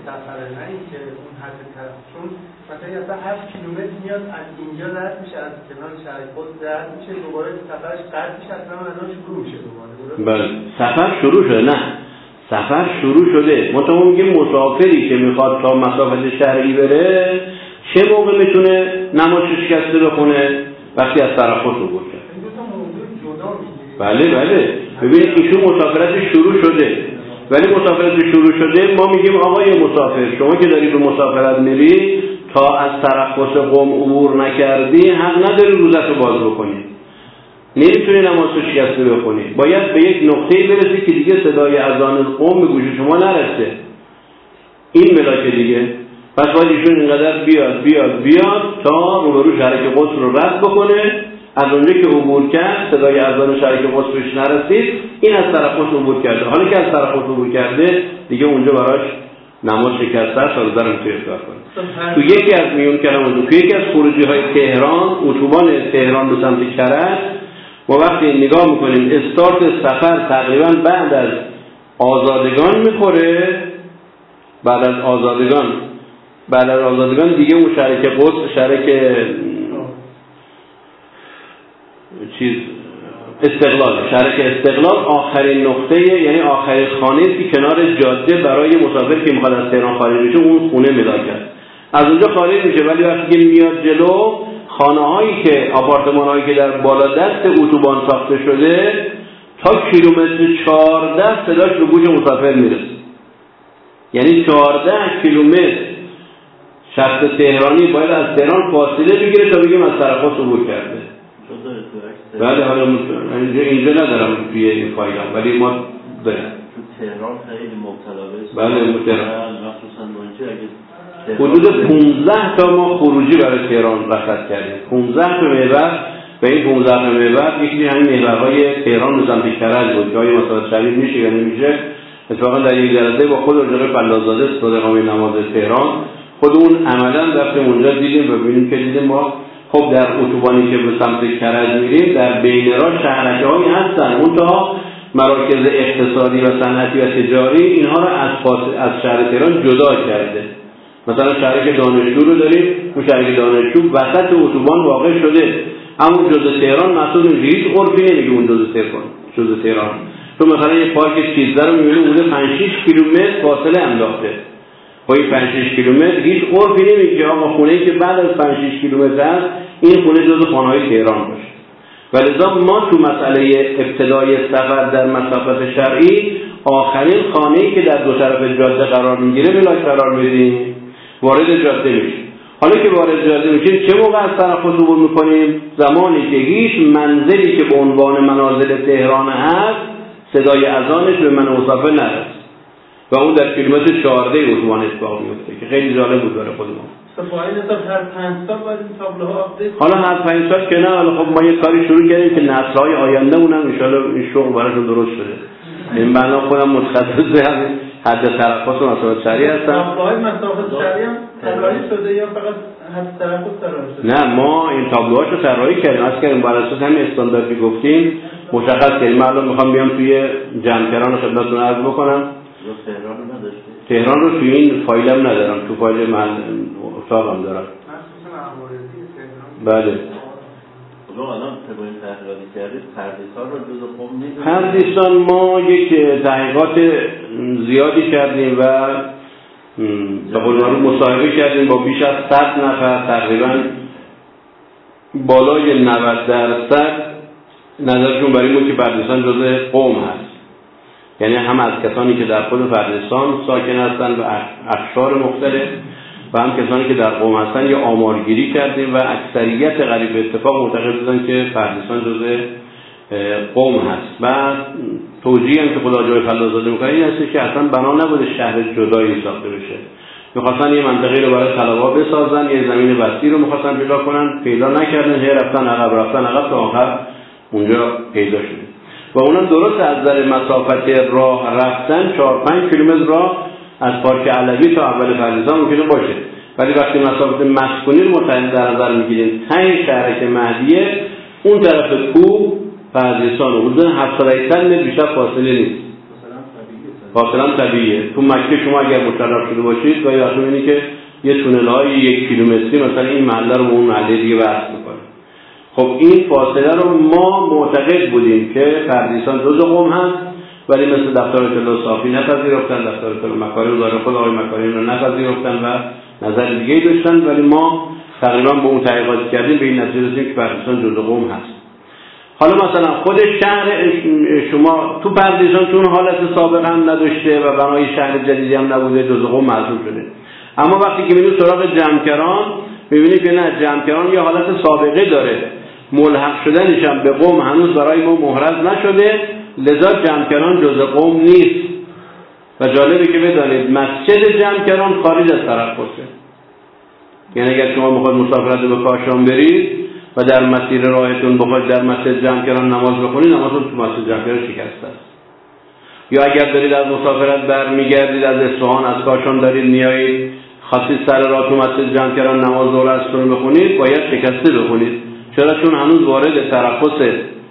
مثلا 8 کیلومتر میاد از اینجا رد میشه، از کنار شهر قدس رد میشه، دوباره سفرش قطع میشه، اصلا الان شروع میشه دوباره. بله سفر شروع شده. نه سفر شروع شده. ما میگیم مسافری که میخواد تا مسافت شهری بره چه موقع میتونه نماز شکسته بخونه؟ وقتی از طرف خود رو کرد. این دو تا موضوع جدا میگیره. بله ببینید ایشون مسافرت شروع شده، ولی مسافرت شروع شده ما میگیم آقای مسافر شما که داری به مسافرت میری تا از طرف قم عبور نکردی حق نداری روزتو باز بکنی، نمیتونی نمازو شکسته بخونی، باید به یک نقطه‌ای برسی که دیگه صدای اذان قم به گوش شما نرسه. این ملاک دیگه. پس باید ایشون اینقدر بیاد تا روبرو شهر قدس رو رد بکنه. از اونجا که عبور کرد صدای اذان شهر قدس بهش نرسید، این از طرف قدس عبور کرده. حالا که از طرف قدس عبور کرده دیگه اونجا براش نماز شکسته است، روزه رو میتونه افطار کنه. تو یکی از میون کلام تو یکی از خروجی‌های تهران، اتوبان تهران به سمت کرج، ما وقتی نگاه میکنیم استارت سفر تقریبا بعد از آزادگان میخوره. بعد از آزادگان دیگه اون شهر قدس، شهر استقلال، شهرک استقلال آخرین نقطه، یعنی آخرین خانه که کنار جاده برای مسافر که میخواد از تهران خارج بشه اون خونه ملاک است. از اونجا خارج میشه، ولی وقتی که میاد جلو خانه‌هایی که آپارتمان‌هایی که در بالا دست اتوبان ساخته شده تا کیلومتر 14 صداش به گوش مسافر میرسه. یعنی 14 کیلومتر شخص تهرانی باید از تهران فاصله بگیره تا بگیم از طرف‌ها عبور کرده. بله حالا اینجا ندارم توی این فایلم، ولی ما داریم تو تهران خیلی مبتلا به بله تهران مخصوصا اونجا اگه حدود 15 تا ما خروجی برای تهران رصد کردیم. 15 تا محور، به این 15 تا محور یکی همین محورهای تهران سمت کرج بود که آیا مسافت شدید میشه یا نمیشه. اتفاقا در یک جلسه با خود آقای فلازاده صادق امام نماز تهران خودمون عملا رفتیم اونجا دیدیم و ببینیم که دیدیم ما خب در اتوبانی که به سمت کرج میریم در بین راه شهرک‌هایی هستن، منتها مراکز اقتصادی و صنعتی و تجاری اینها را از شهر تهران جدا کرده. مثلا شهرک دانشجو رو داریم، اون شهرک دانشجو وسط اتوبان واقع شده، همون جزء تهران محسوب نمیشه، هیچ عرفی نمیگه اون جزء تهران. تو مثلا یه پارک 13 رو میبینی اون 5-6 کیلومتر فاصله انداخته. با این 5-6 کیلومتر هیچ عرفی نمیگه آقا خونه‌ای که بعد از 5-6 کیلومتر است این خونه جزء خانه‌های تهران باشه. ولذا ما تو مسئله ابتدای سفر در مسافت شرعی آخرین خانه‌ای که در دو طرف جاده قرار میگیره ملاک قرار میدیم، وارد جاده میشیم. حالا که وارد جاده میشیم چه موقع از طرف عبور میکنیم؟ زمانی که هیچ منزلی که به عنوان منازل تهران هست صدای اذانش به من مسافر نرسه و اون در کیلومتر 14 اتوبان اتفاق میفته که خیلی جالب بود برای خودمون. فاید هر 5 سال باید این تابلوها آپدیت. حالا هر 5 سال که نه، حالا خب ما یه کاری شروع کردیم که نسل‌های آینده مونم ان شاءالله این شغل براشون درست شده. این بنا خودم متخصص همین حد ترقص و مسافت شرعی هستم. تابلوهای مسافت شرعی هم طراحی شده یا فقط حد ترقص طراحی شده؟ نه، ما این تابلوهاشو طراحی کردیم، از کردیم بر اساس همین استانداردی گفتیم مشخص کردیم. من الان میخوام بیام توی جمکران خدمتتون عرض بکنم. تهران رو نداشته؟ تهران رو توی این فایلم ندارم، تو فایل من اتاقم دارم. بله. الان تباین تحقیقاتی کردید پردیسان رو جزء قم نیست؟ پردیسان ما یک تحقیقات زیادی کردیم و به قول معروف مصاحبه کردیم با بیش از 100 نفر، تقریبا بالای 90% نظرشون برای ما که پردیسان جزء قم هست. یعنی هم از کسانی که در خود پردیسان ساکن هستند و اقشار مختلف و هم کسانی که در قم هستن یا آمارگیری کردیم و اکثریت غریب اتفاق معتقد بودن که پردیسان جزء قم هست. و توجیه هم که خدا جای فلازاده میکنه این هست که اصلا بنا نبوده شهر جدایی ساخته بشه، میخواستن یه منطقه رو برای طلبا بسازن، یه زمین وسیع رو میخواستن پیدا کنن، پیدا نکردن، هی رفتن عقب تا آخر اونجا پیدا شده. و اونم درست از نظر مسافت راه رفتن 4-5 کیلومتر راه از پارک علوی تا اول پردیسان ممکنه باشه، ولی وقتی مسافت مسکونی رو در نظر میگیریم تای شهرک مهدیه اون طرف کوه پردیسان و حدود 700 متر بیشتر فاصله نیست، فاصله طبیعیه. تو مکه شما اگر مشرف شده باشید گاهی وقتا می‌بینید که یه تونل‌های 1 کیلومتری مثلا این محله رو به اون محله دیگه وصل می‌کنه. خب این فاصله رو ما معتقد بودیم که پردیسان جزء قم هست، ولی مثل دفتر اطلاع صافی نپذیرفتن، دفتر اطلاع مکارم داره خود آقای مکارم رو نپذیرفتن و نظر دیگه‌ای داشتن، ولی ما تقریبا با اون تحقیقات کردیم به این نتیجه رسیدیم که پردیسان جزء قم هست. حالا مثلا خود شهر شما تو پردیسان چون حالت سابق هم نداشته و بنای شهر جدیدی هم نبوده جزء قم محسوب شده، اما وقتی که میریم سراغ جمکران می‌بینید که نه، جمکران یه حالت سابقه داره، ملحق شدنش هم به قم هنوز برای ما محرز نشده، لذا جمکران جزء قم نیست. و جالبه که بدانید مسجد جمکران خارج از ترقصه، یعنی اگر شما بخواید مسافرت به کاشان برید و در مسیر راهتون بخواید در مسجد جمکران نماز بخونید، نمازتون تو مسجد جمکران شکسته است. یا اگر دارید از مسافرت برمیگردید از اصفهان از کاشان دارید میایید خواستید سر راه تو مسجد جمکران نماز ظهر اصرتون بخونید، باید شکسته بخونید. چرا؟ چون هنوز وارد ترقص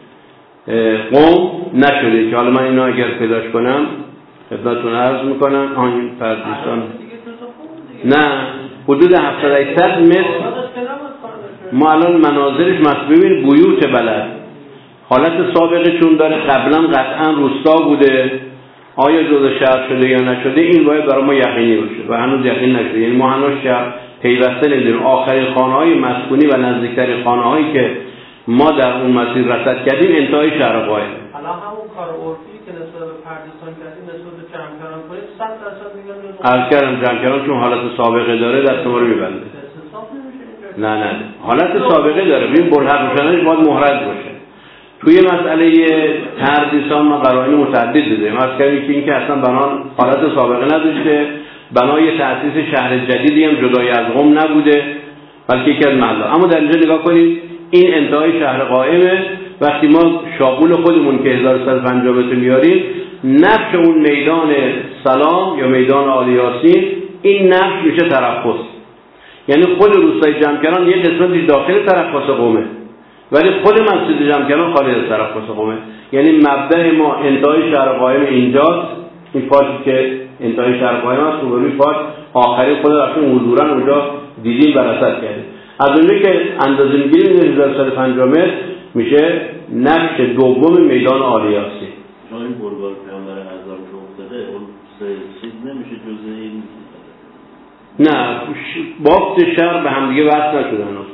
قم نشده. که حالا من اینو اگر پیداش کنم خدمتتون عرض میکنم. این پردیسان نه، حدود 700 متر ما الان مناظرش ببین بیوت بلد. حالت سابقه چون داره قبلا قطعا روستا بوده، آیا جزء شهر شده یا نشده این باید برای ما یقینی باشه و هنوز یقین نشده. یعنی ما هنوز شهر پیوسته نمیدونیم. آخرین خانه‌های مسکونی و نزدیکترین خانه‌هایی که ما در اون مسیر رصد کردیم انتهای شهر قائم. حالا همون کار عرفی که نسبت به پردیسان کردیم نسبت به جمکران کنید 100% میگن عرض کردم جمکران چون حالت سابقه داره دست ما رو میبنده. نه حالت سابقه داره. ببین ملحق شدنش باید محرز باشه. توی مسئله پردیسان ما قرائن متعدد دیدیم. عرض کردیم که اینکه اصلا بنان حالت سابقه نداشته، بنای تأسیس شهر جدیدی هم جدای از قم نبوده بلکه یکی از محلات. اما در اینجا نگاه کنید این انتهای شهر قائمه. وقتی ما شاغول خودمون که 1150 متر میاریم، نقش اون میدان سلام یا میدان آل یاسین این نقش میشه ترخص. یعنی خود روستای جمکران یک قسمتی داخل ترخص قومه ولی خود مسجد جمکران خارج از ترخص قومه. یعنی مبدأ ما انتهای شهر قائم اینجاست، این پارتی که انتهای شهر قائم است و روی پارت آخری خود رفتیم حضورا اونجا دیدیم و رصد کردیم. از اونجایی که اندازه میگیریم 1150 متر میشه نقش دوم میدان آل یاسین. این بلوار پیامبر اعظم که افتاده اون چیز نمیشه جزء این؟ نه بافت شهر به همدیگه وصل نشده هنوز.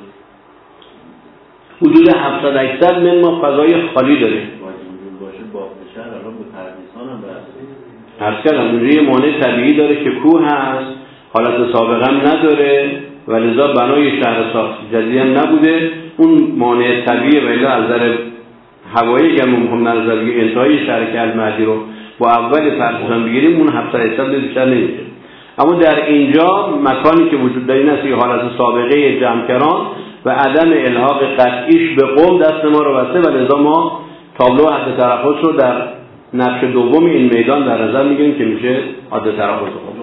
حدود 700-800 متر ما فضای خالی داریم. باشه بافت شهر الان به پردیسان هم برسید. عرض کردم اونجا یه مانع طبیعی داره که کوه هست، حالت سابقه هم نداره و لذا بنای شهر جدید هم نبوده. اون مانع طبیعی و الا از نظر هوایی که ممکن نظر بگیم انتهای شهر که المهدی رو با اول پردیسان بگیریم اون 700 بیشتر نمیشه. اما در اینجا مکانی که وجود داره این است که حالت سابقه جمکران و عدم الحاق قطعیش به قم دست ما رو بسته و لذا ما تابلو حد ترخص رو در نقش دوم این میدان در نظر میگیریم که میشه حد ترخص قم.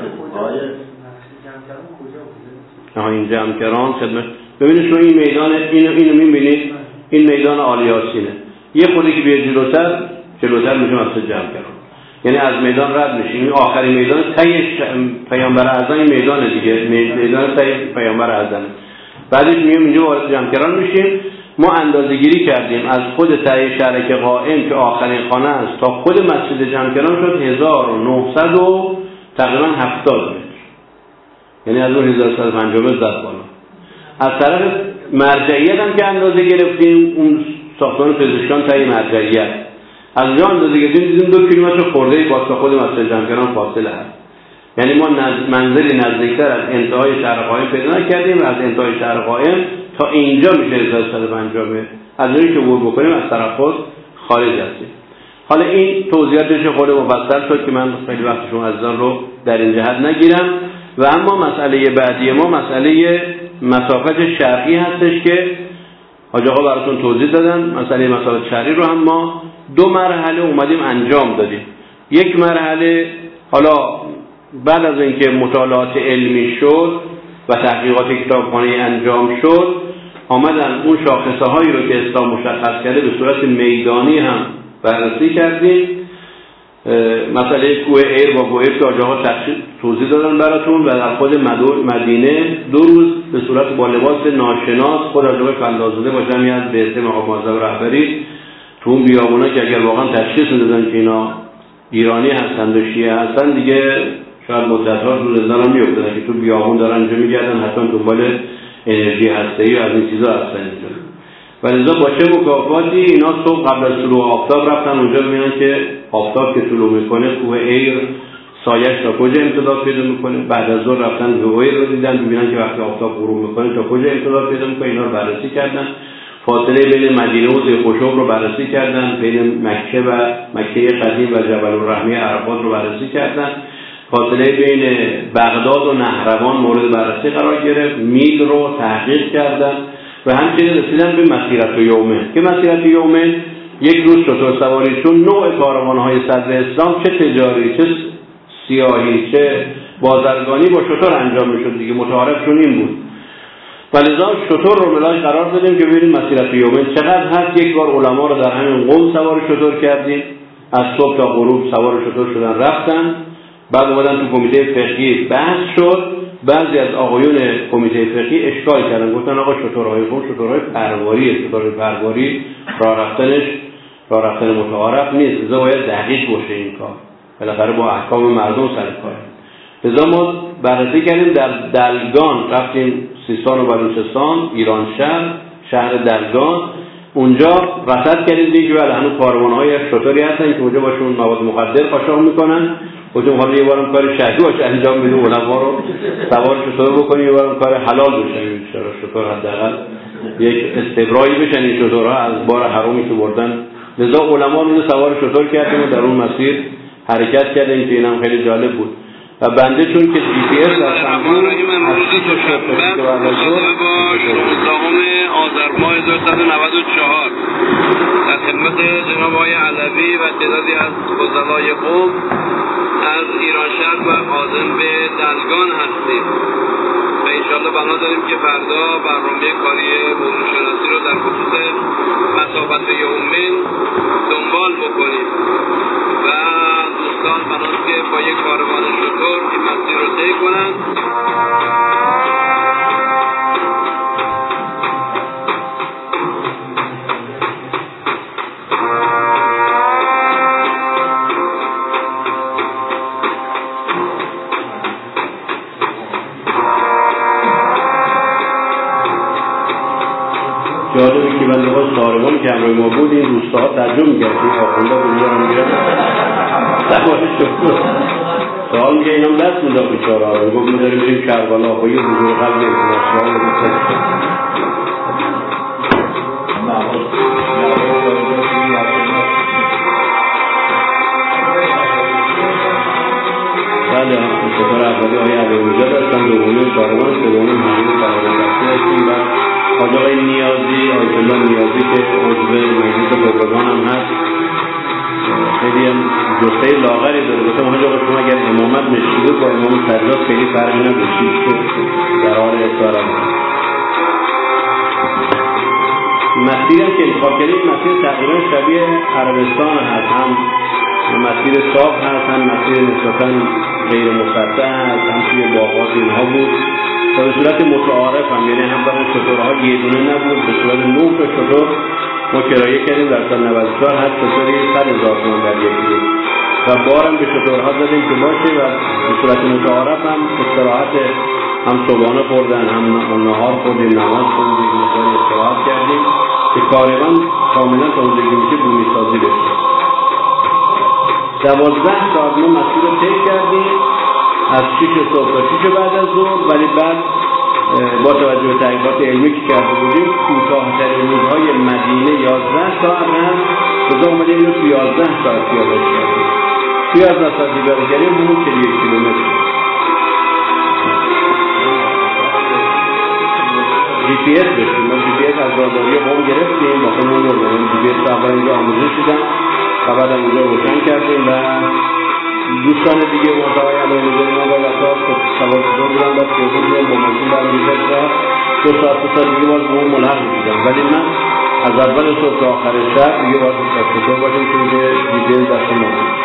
این جمکران خدمت ببینید شما این میدان اینو میبینید، این میدان آل یاسینه. یه خودی که بیاد جلوتر میشه مسجد جمکران. یعنی از میدان رد میشیم. این آخرین میدان تی پیامبر اعظم این میدان دیگه، میدان تی پیامبر اعظم. بعدش میایم اینجا وارد جمکران میشیم. ما اندازه‌گیری کردیم از خود ته شهر که قائم که آخرین خانه است تا خود مسجد جمکران شد 1900 و تقریبا 70 متر. یعنی از اون 1150 متر زد بالا. از طرف مرجعیت هم که اندازه گرفتیم اون ساختمان پزشکان تای مرجعیت از اونجا اندازه گرفتیم دیدیم 2 کیلومتر خورده با تا خود مسجد جمکران فاصله هست. یعنی ما منزلی نزدیکتر از انتهای شهر قائم پیدا کردیم و از انتهای شهر قائم تا اینجا میشه 1150 متر. از اونجایی که عبور بکنیم از ترخص خارج هستیم. حالا این توضیحاتش خود مفصل شد که من خیلی وقت شما عزیزان رو در این جهت نگیرم. و اما مسئله بعدی ما مسئله مسافت شرعی هستش که حاج آقا براتون توضیح دادن. مسئله مسافت شرعی رو هم ما 2 مرحله اومدیم انجام دادیم. یک مرحله حالا بعد از اینکه مطالعات علمی شد و تحقیقات کتابخانه انجام شد آمدن اون شاخصه هایی رو که اسلام مشخص کرده به صورت میدانی هم بررسی کردیم. مسئله کوه ایر با کوه که آجاها توضیح دادن براتون و در خود مدینه 2 روز به صورت با لباس ناشناس خود آجاهای فلازاده با جمعی از به اسم آقا معظم رهبری تو اون بیابونا که اگر واقعا تشخیص دادن که اینا ایرانی هستند و شیعه هستند دیگه شاید مدت‌ها رو زندان هم می‌افتادن که تو بیابون دارن اینجا میگردن حتما دنبال انرژی هسته‌ای و از این چیزا هستن اینجا. و لذا با چه مکافاتی اینا صبح قبل از طلوع آفتاب رفتن اونجا ببینن که آفتاب که طلوع میکنه کوه ایر سایش تا کجا امتداد پیدا میکنه. بعد از ظهر رفتن کوه ایر رو دیدن ببینن که وقتی آفتاب غروب میکنه تا کجا امتداد پیدا میکنه. اینا رو بررسی کردن. فاصله بین مدینه و ذی‌خشوب رو بررسی کردن، بین مکه و مکه قدیم و جبل الرحمه عرفات رو بررسی کردن. فاصله بین بغداد و نهروان مورد بررسی قرار گرفت. میل رو تحقیق کردن و همچنین رسیدن به مسیرت یومه که مسیرت یومه یک روز شتر سواری چون نوع کاروان‌های صدر اسلام چه تجاری چه سیاحی چه بازرگانی با شتر انجام میشد دیگه متعارفشون این بود. ولذا شتر رو ملاک قرار دادیم که ببینیم مسیرت یومه چقدر هست. یک بار علما رو در همین قم سوار شتر کردیم، از صبح تا غروب سوار شتر شدن رفتن. بعد اومدن تو کمیته فقهی بحث شد بعضی از آقایون کمیته فقهی اشکال کردن، گفتن آقا شترهای قوم شترهای پرواریه، شترهای پرواری راه رفتن متعارف نیست، لذا باید دقیق باشه این کار، بالاخره با احکام مردم سر کار. لذا ما بررسی کردیم، در دلگان رفتیم، سیستان و بلوچستان، ایران شهر دلگان، اونجا رصد کردیم دیگه بله هنوز کاروان‌های شتری هستن که اونجا باشون مواد مخدر قاچاق میکنن. خودمون حالا یه بارم کار شهری باشه انجام میدیم، علما رو سوار شتر بکنیم، یه بارم کار حلال بشه ان شتر حداقل یک استبرایی بشن این شترها از بار حرامی که بردن. لذا علما رو سوار شتر کردیم و در اون مسیر حرکت کردیم که اینم خیلی جالب بود. و بنده چون که جی پی اس دستم بود از 6 شب که بعد از ظهر 16 آذر ماه 1994 در خدمت جناب آقای علوی و تعدادی از فضلای قوم از ایران شهر و عازم به دلگان هستیم و انشاءالله بنا داریم که فردا برنامه کاری موضوع شناسی رو در خصوص مسافت یومین دنبال بکنیم و دوستان بناست که با یک کاروان شتر این مسیر رو طی کنند. جالبه که بنده ها ساروان که همراه ما بود این روستاها تعجب می‌کرد که آخونده بود می‌رن می‌رن سوار شد سوال میگه اینم دست می‌داد بیچاره‌ها رو، گفت می‌داریم بریم کربلا با یه حضور قلب اینترنشنال رو بله شکر اولی آقای علیرضا داشتن، دومی ساروان، سومی همین ساروان هستیم و حاج آقای نیازی، آیت الله نیازی که عضو مجلس قربان هم هست، خیلی هم جثه لاغری داره. گفتم حاج آقا شما اگر امامت مشکلی با امام سجاد خیلی فرقی نداشتید که در حال اصرار مسیر هم که انتخاب کردید مسیر تقریبا شبیه عربستان هست، هم مسیر صاف هست، هم مسیر نسبتاً غیر مسطح هست، هم توی باغات اینها بود و به صورت متعارف هم، یعنی هم برای شترها یه دونه نبود، به صورت 9 تا شتر ما کرایه کردیم. در سال 94 هست شتری 100,000 تومان در یکی و بارم به شترها دادیم که باشه و به صورت متعارف هم استراحت هم صبحانه خوردن، هم نهار خوردیم، نماز خوندیم، مقدار استراحت کردیم که کاروان کاملا تا اونجا که میشه بومی سازی بشه. 12 ساعت ما مسیر رو طی کردیم از 6 صبح تا 6 بعد از ظهر، ولی بعد با توجه به تحقیقات علمی که کرده بودیم کوتاه‌ترین روزهای مدینه 11 ساعت هست، لذا اومدیم اینو تو 11 ساعت پیاده کردیم. تو 11 ساعت پیاده کردیم همون 41 کیلومتر. جی پی اس داشتیم، ما جی پی اس از راداری قم گرفتیم با خودمون رو جی پی اس رو اول اینجا آموزش دیدم و بعد هم اونجا روشن کردیم و دوستان دیگه محتوای علایرضا ما و وساط سوار شده بودن و پیاده با ماشین برمی‌گشت و 2 ساعت دیگه باز به اون ملحق می‌شدم، ولی من از اول صبح تا آخر شب دیگه باز شتر باشیم که دیگه جی پی اس دست ما بود.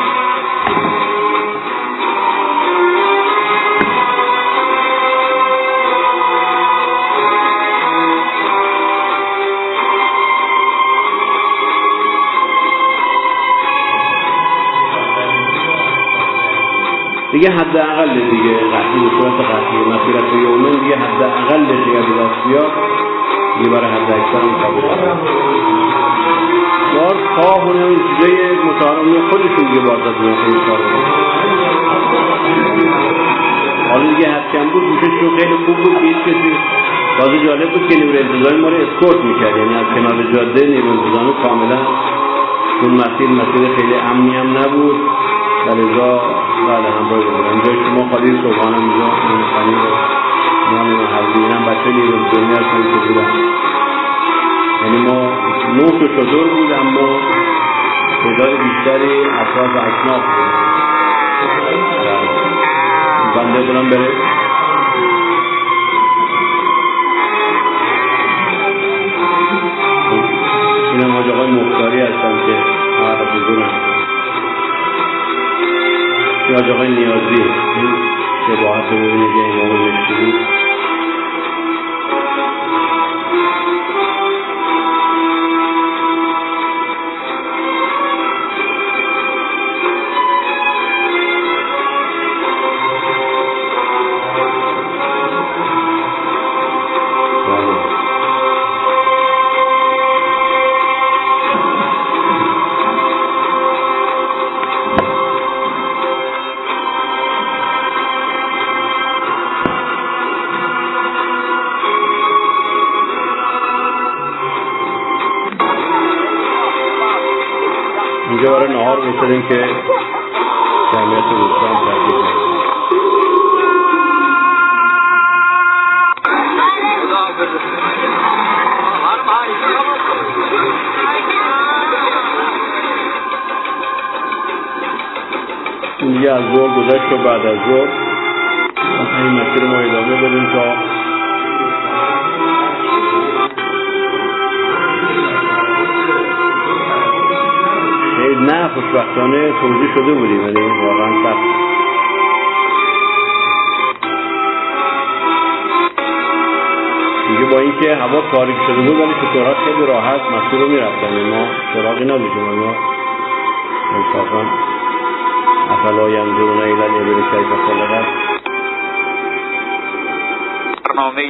دیگه حداقل دیگه قطعی به صورت قطعی مسیرت یومین دیگه حداقل دیگه به دست بیاد دیگه برای حد اکثر هم قابل بار خواه و این چیزای متعارض خودشون دیگه باز از این کار رو حالا دیگه حد کم بود گوششون خیلی خوب بود که هیچ کسی تازه جالب بود که نیروی انتظامی ما رو اسکورت میکرد، یعنی از کنار جاده نیروی انتظامی کاملا اون مسیر خیلی امنی هم نبود و لذا بله همراه بودم. اینجا شما خالی صبحانه اینجا خانی رو نام محلی هم بچه نیروی انتظامی هستن که بودن، یعنی ما 9 تا شتر بود اما تعداد بیشتری افراد و اکناف بود. بنده بودم بره این هم حاج آقای مختاری هستن که حضور هستن، این حاج آقای نیازی این شباهت رو ببینید که امام بود. اینجا برای نهار می‌شدیم که جمعیت دوستان ترکیب نشد. این دیگه از ظهر گذشت و بعد از ظهر این مسیر ما ادامه بدیم تا نه خوشبختانه توضیح شده بودیم ولی واقعا سخت. دیگه با اینکه هوا تاریک شده بود ولی شطورها خیلی راحت مسیر رو میرفتن، ما سراغی نداشتیم. ما انصافا افلا ینظرون الی الابل کیف خلقت. برنامه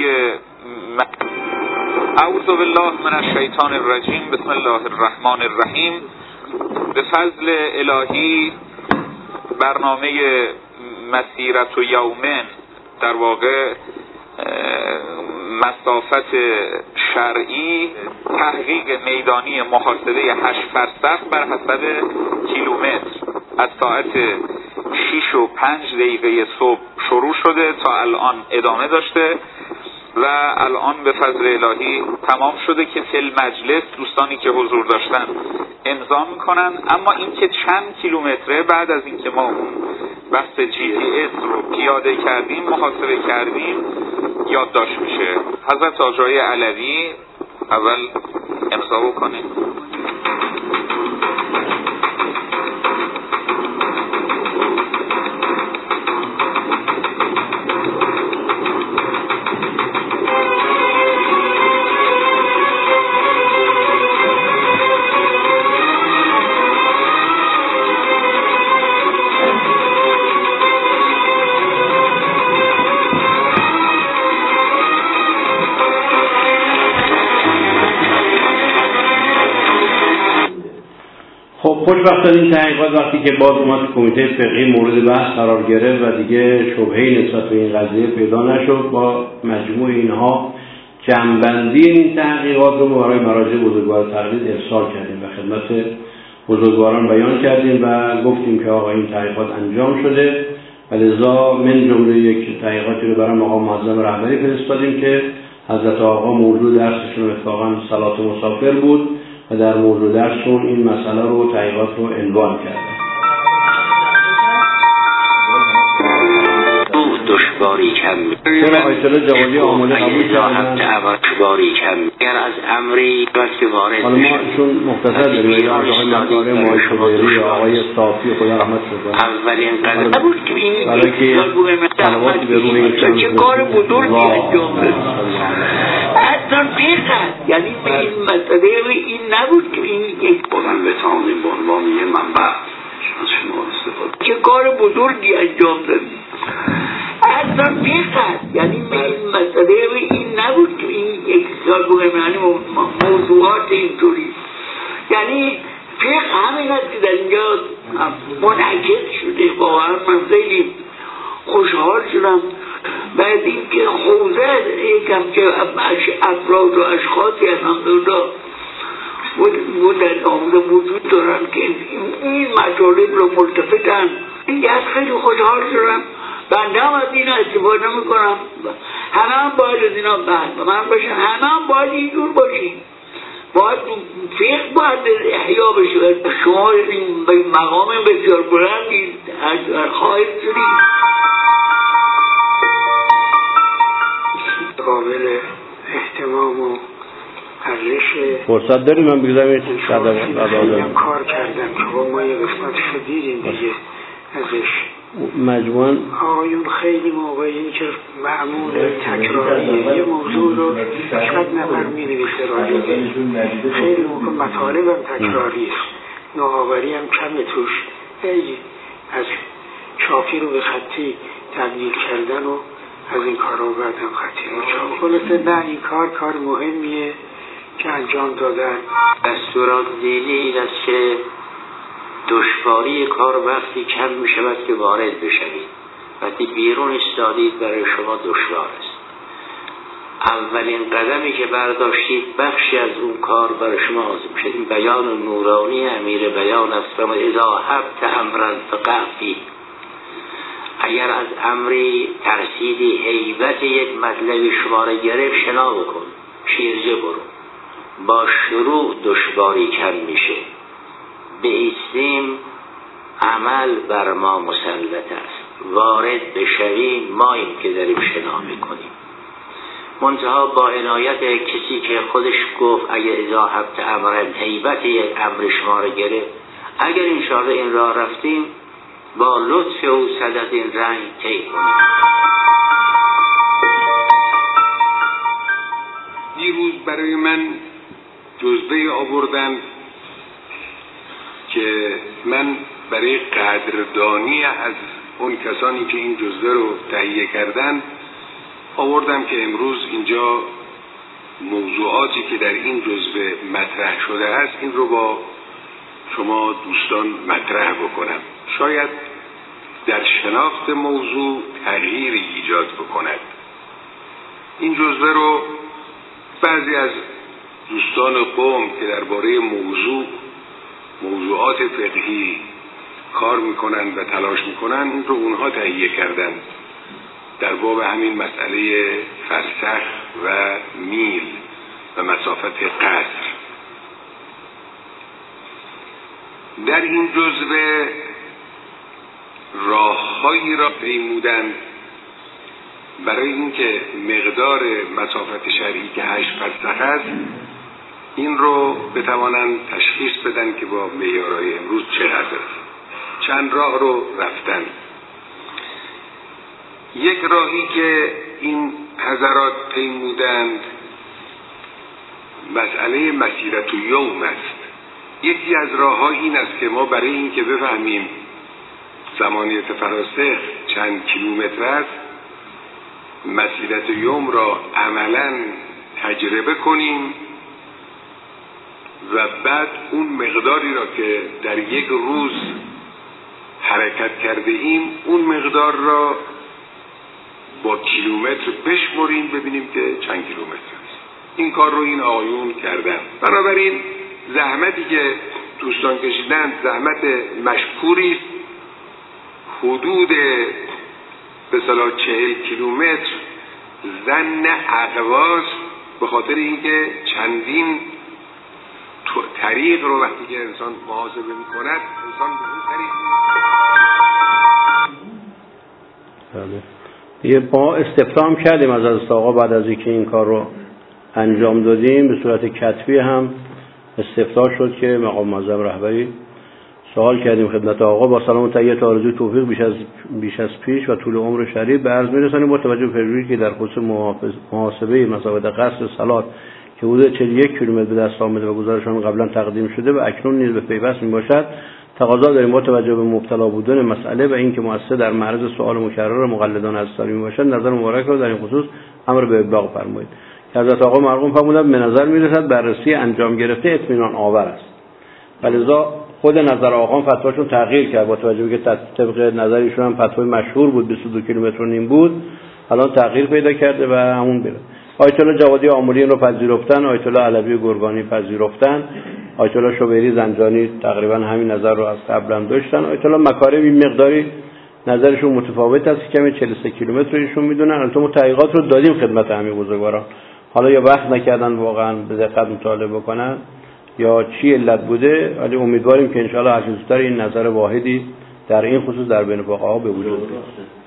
اعوذ بالله من الشیطان الرجیم، بسم الله الرحمن الرحیم. به فضل الهی برنامه مسیرت و یومن، در واقع مسافت شرعی تحقیق میدانی محاسبه 8 فرسخ بر حسب کیلومتر از ساعت 6:05 صبح شروع شده تا الان ادامه داشته و الان به فضل الهی تمام شده که فی مجلس دوستانی که حضور داشتن امضا میکنن. اما اینکه چند کیلومتره بعد از اینکه ما اون بحث GPS رو پیاده کردیم محاسبه کردیم یادداشت میشه. حضرت آجای علوی اول امضا بکنیم. خوشبختانه این تحقیقات وقتی که باز اومد تو کمیته فقهی مورد بحث قرار گرفت و دیگه شبهه‌ای نسبت به این قضیه پیدا نشد، با مجموع اینها جمع‌بندی این تحقیقات رو برای مراجع بزرگوار تقلید ارسال کردیم و خدمت بزرگواران بیان کردیم و گفتیم که آقا این تحقیقات انجام شده و لذا من جمله یک تحقیقاتی رو برای مقام معظم رهبری فرستادیم که حضرت آقا موضوع درسشون اتفاقا صلات مسافر بود و در موضوع درسشون این مسئله رو تحقیقات رو عنوان کردن. دشواری کم چرا آیت الله جوادی آموزه قبول کردن؟ دشواری کم اگر از امری وقتی وارد حالا ما چون مختصر داریم آقای مکاره ماهی شبیری یا آقای صافی خدا رحمت کنه اولین قدم نبود که این برای که طلباتی به روی این چه کار بزرگی انجام داد اصلا پیقه، یعنی به این مسئله این نبود که این یک بودن بتانیم به عنوان یه منبع چه کار بزرگی انجام داد اصلا پیقه، یعنی به این مسئله این نبود که این یک سال بگم یعنی موضوعات اینطوری، یعنی فقه همین است که در اینجا منعکس شده. واقعا من خیلی خوشحال شدم بعد اینکه حوزه یکم که افراد و اشخاصی الحمدلله در آمده وجود دارن که این مطالب رو ملتفتن، این از خیلی خوشحال شدم. بنده هم از اینا استفاده میکنم، همه هم باید از اینا بعد و من باشن، همه هم باید اینجور باشیم، باید فقه باید احیا بشه. شما به مقام بسیار بلندی خواهد شدید، قابل احتمام و ارزش. فرصت داریم من بگذارم یه کار کردم که با ما یه قسمتش رو دیدیم دیگه ازش مجموعاً آقایون خیلی موقع این که معمول تکراریه یه موضوع رو شاید نفر می‌نویسه راجعه خیلی موقع مطالب هم تکراریه، نوآوری هم کمه توش، از چاپی رو به خطی تبدیل کردن و از این کار رو بعد هم خطی رو چاپ. خلاصه نه، این کار مهمیه که انجام دادن. دستورات دینی این است که دشواری کار وقتی کم می شود که وارد بشوید. وقتی بیرون استادید برای شما دشوار است. اولین قدمی که برداشتید بخشی از اون کار برای شما آزم شد. این بیان نورانی امیر بیان است. اذا حبت امرا فقع فیه. اگر از امری ترسیدی هیبت یک مطلبی شما را گرفت، شنا بکن، شیرجه برو. با شروع دشواری کم میشه. بایستیم عمل بر ما مسلط است. وارد بشویم ماییم که داریم شنا میکنیم. منتها با عنایت کسی که خودش گفت اگر اذا حبت امرا، هیبت یک امر شما را گرفت، اگر انشاءالله این راه رفتیم با لطف او صدد این رنگ طی کنیم. دیروز برای من جزوه آوردن که من برای قدردانی از اون کسانی که این جزوه رو تهیه کردن آوردم که امروز اینجا موضوعاتی که در این جزوه مطرح شده است این رو با شما دوستان مطرح بکنم. شاید در شناخت موضوع تغییری ایجاد بکند. این جزوه رو بعضی از دوستان قوم که درباره موضوعات فقهی کار میکنن و تلاش میکنن این رو اونها تهیه کردن در باب همین مسئله فرسخ و میل و مسافت قصر. در این جزوه راههایی را پیمودند برای اینکه مقدار مسافت شرعی که 8 فرسخ است این رو بتوانند تشخیص بدن که با معیارهای امروز چقدر. چند راه رو رفتن. یک راهی که این حضرات پیمودند مسئله مسیرت یوم است. یکی از راه‌ها این است که ما برای اینکه بفهمیم زمانیت فراسخ چند کیلومتر است مسیرت یوم را عملاً تجربه کنیم و بعد اون مقداری را که در یک روز حرکت کرده ایم اون مقدار را با کیلومتر بشمریم ببینیم که چند کیلومتر است. این کار رو این آقایون کردن. بنابراین زحمتی که دوستان کشیدن زحمت مشکوری است. حدود به اصطلاح 40 کیلومتر زن اقواس به خاطر اینکه چندین طریق رو وقتی که انسان محاسبه می‌کند انسان به اون طریق دیگه ما استفسار کردیم از حضرت آقا بعد از اینکه این کار رو انجام دادیم به صورت کتبی هم استفسار شد که مقام معظم رهبری سوال کردیم خدمت آقا با سلام و تحیت آرزوی توفیق بیش از پیش و طول عمر شریف به عرض می‌رسانیم با توجه به پیروی که در خصوص محاسبه مسافت قصر صلات که حدود 41 کیلومتر به دست آمده و گزارشان قبلا تقدیم شده و اکنون نیز به پیوست میباشد تقاضا داریم با توجه به مبتلا بودن مسئله و اینکه مؤسسه در معرض سوال مکرر مقلدان ازداری میباشد نظر مبارک را در این خصوص امر به ابلاغ فرمایید. حضرت آقا مرحوم فرمودند به نظر میرسد بررسی انجام گرفته اطمینان آور است. ولذا خود نظر آقا فتواشون تغییر کرد با توجه به که طبق نظرشون هم فتوای مشهور بود 22 کیلومتر و نیم بود الان تغییر پیدا کرده و همون بره. آیت الله جوادی آموری رو پذیرفتن، آیت الله علوی گرگانی پذیرفتن، آیت الله شوبیری زنجانی تقریبا همین نظر رو از قبل هم داشتن. آیت الله مکارم این مقداری نظرشون متفاوت است، کمی 43 کیلومتر ایشون میدونن. البته ما تحقیقات رو دادیم خدمت همین بزرگواران، حالا یا وقت نکردن واقعا به دقت مطالعه بکنن یا چی علت بوده، ولی امیدواریم که ان شاء الله هر زودتر این نظر واحدی در این خصوص در بین فقها به وجود بیاد.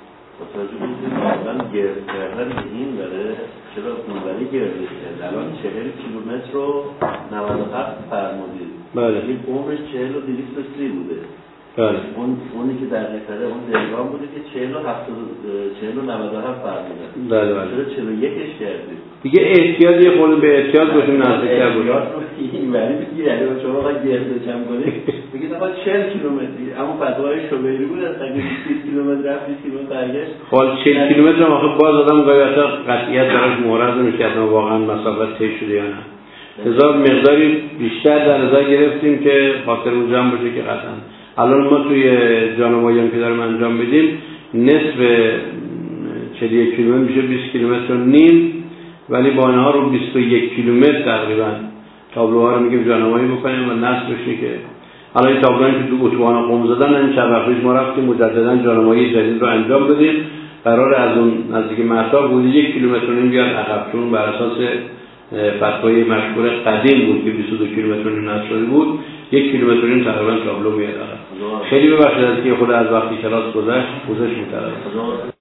مثلا گرد کردن این داره چرا اونوری گردش کرد الان 40 کیلومتر رو 97 فرمودید. بله. این عمرش 40 و 230 بوده. اونی که در نکره اون دلگام بوده که 40 و 97 فرمودن. بله. چرا 41ش کردید؟ دیگه احتیاط یه خورده به احتیاط باشیم نزدیک‌تر باشیم. این ولی بگید یعنی شما وقت گرده جمع کنید بگید آقا 40 کیلومتری اما فتوای شبیری بود از اگه 20 کیلومتر رفت 20 کیلومتر برگشت. خب 40 کیلومتر هم آخه باز آدم گاهی وقتا قطعیت براش مورد نمیشه که واقعا مسافت طی شده یا نه. هزار مقداری بیشتر در نظر گرفتیم که خاطر اون جمع باشه که قطعا الان ما توی جانماییان که داریم انجام بدیم نصف 41 کیلومتر میشه 20 کیلومتر و نیم، ولی با اینها رو 21 کیلومتر تقریبا تابلوها رو میگیم جانمایی بکنیم و نصف بشه که الان این تابلوهایی که تو اتوبان قم زدن این چند وقت پیش ما رفتیم مجددا جانمایی جدید رو انجام بدیم. قرار از اون نزدیک مهتاب بود 1 کیلومتر و نیم بیاد عقب، چون بر اساس فتوای مشهور قدیم بود که 22 کیلومتر و نیم نصف شده بود 1 کیلومتر و نیم تقریبا تابلو میاد. خیلی ببخشید که خود از وقتی کلاس گذشت می‌ترسم.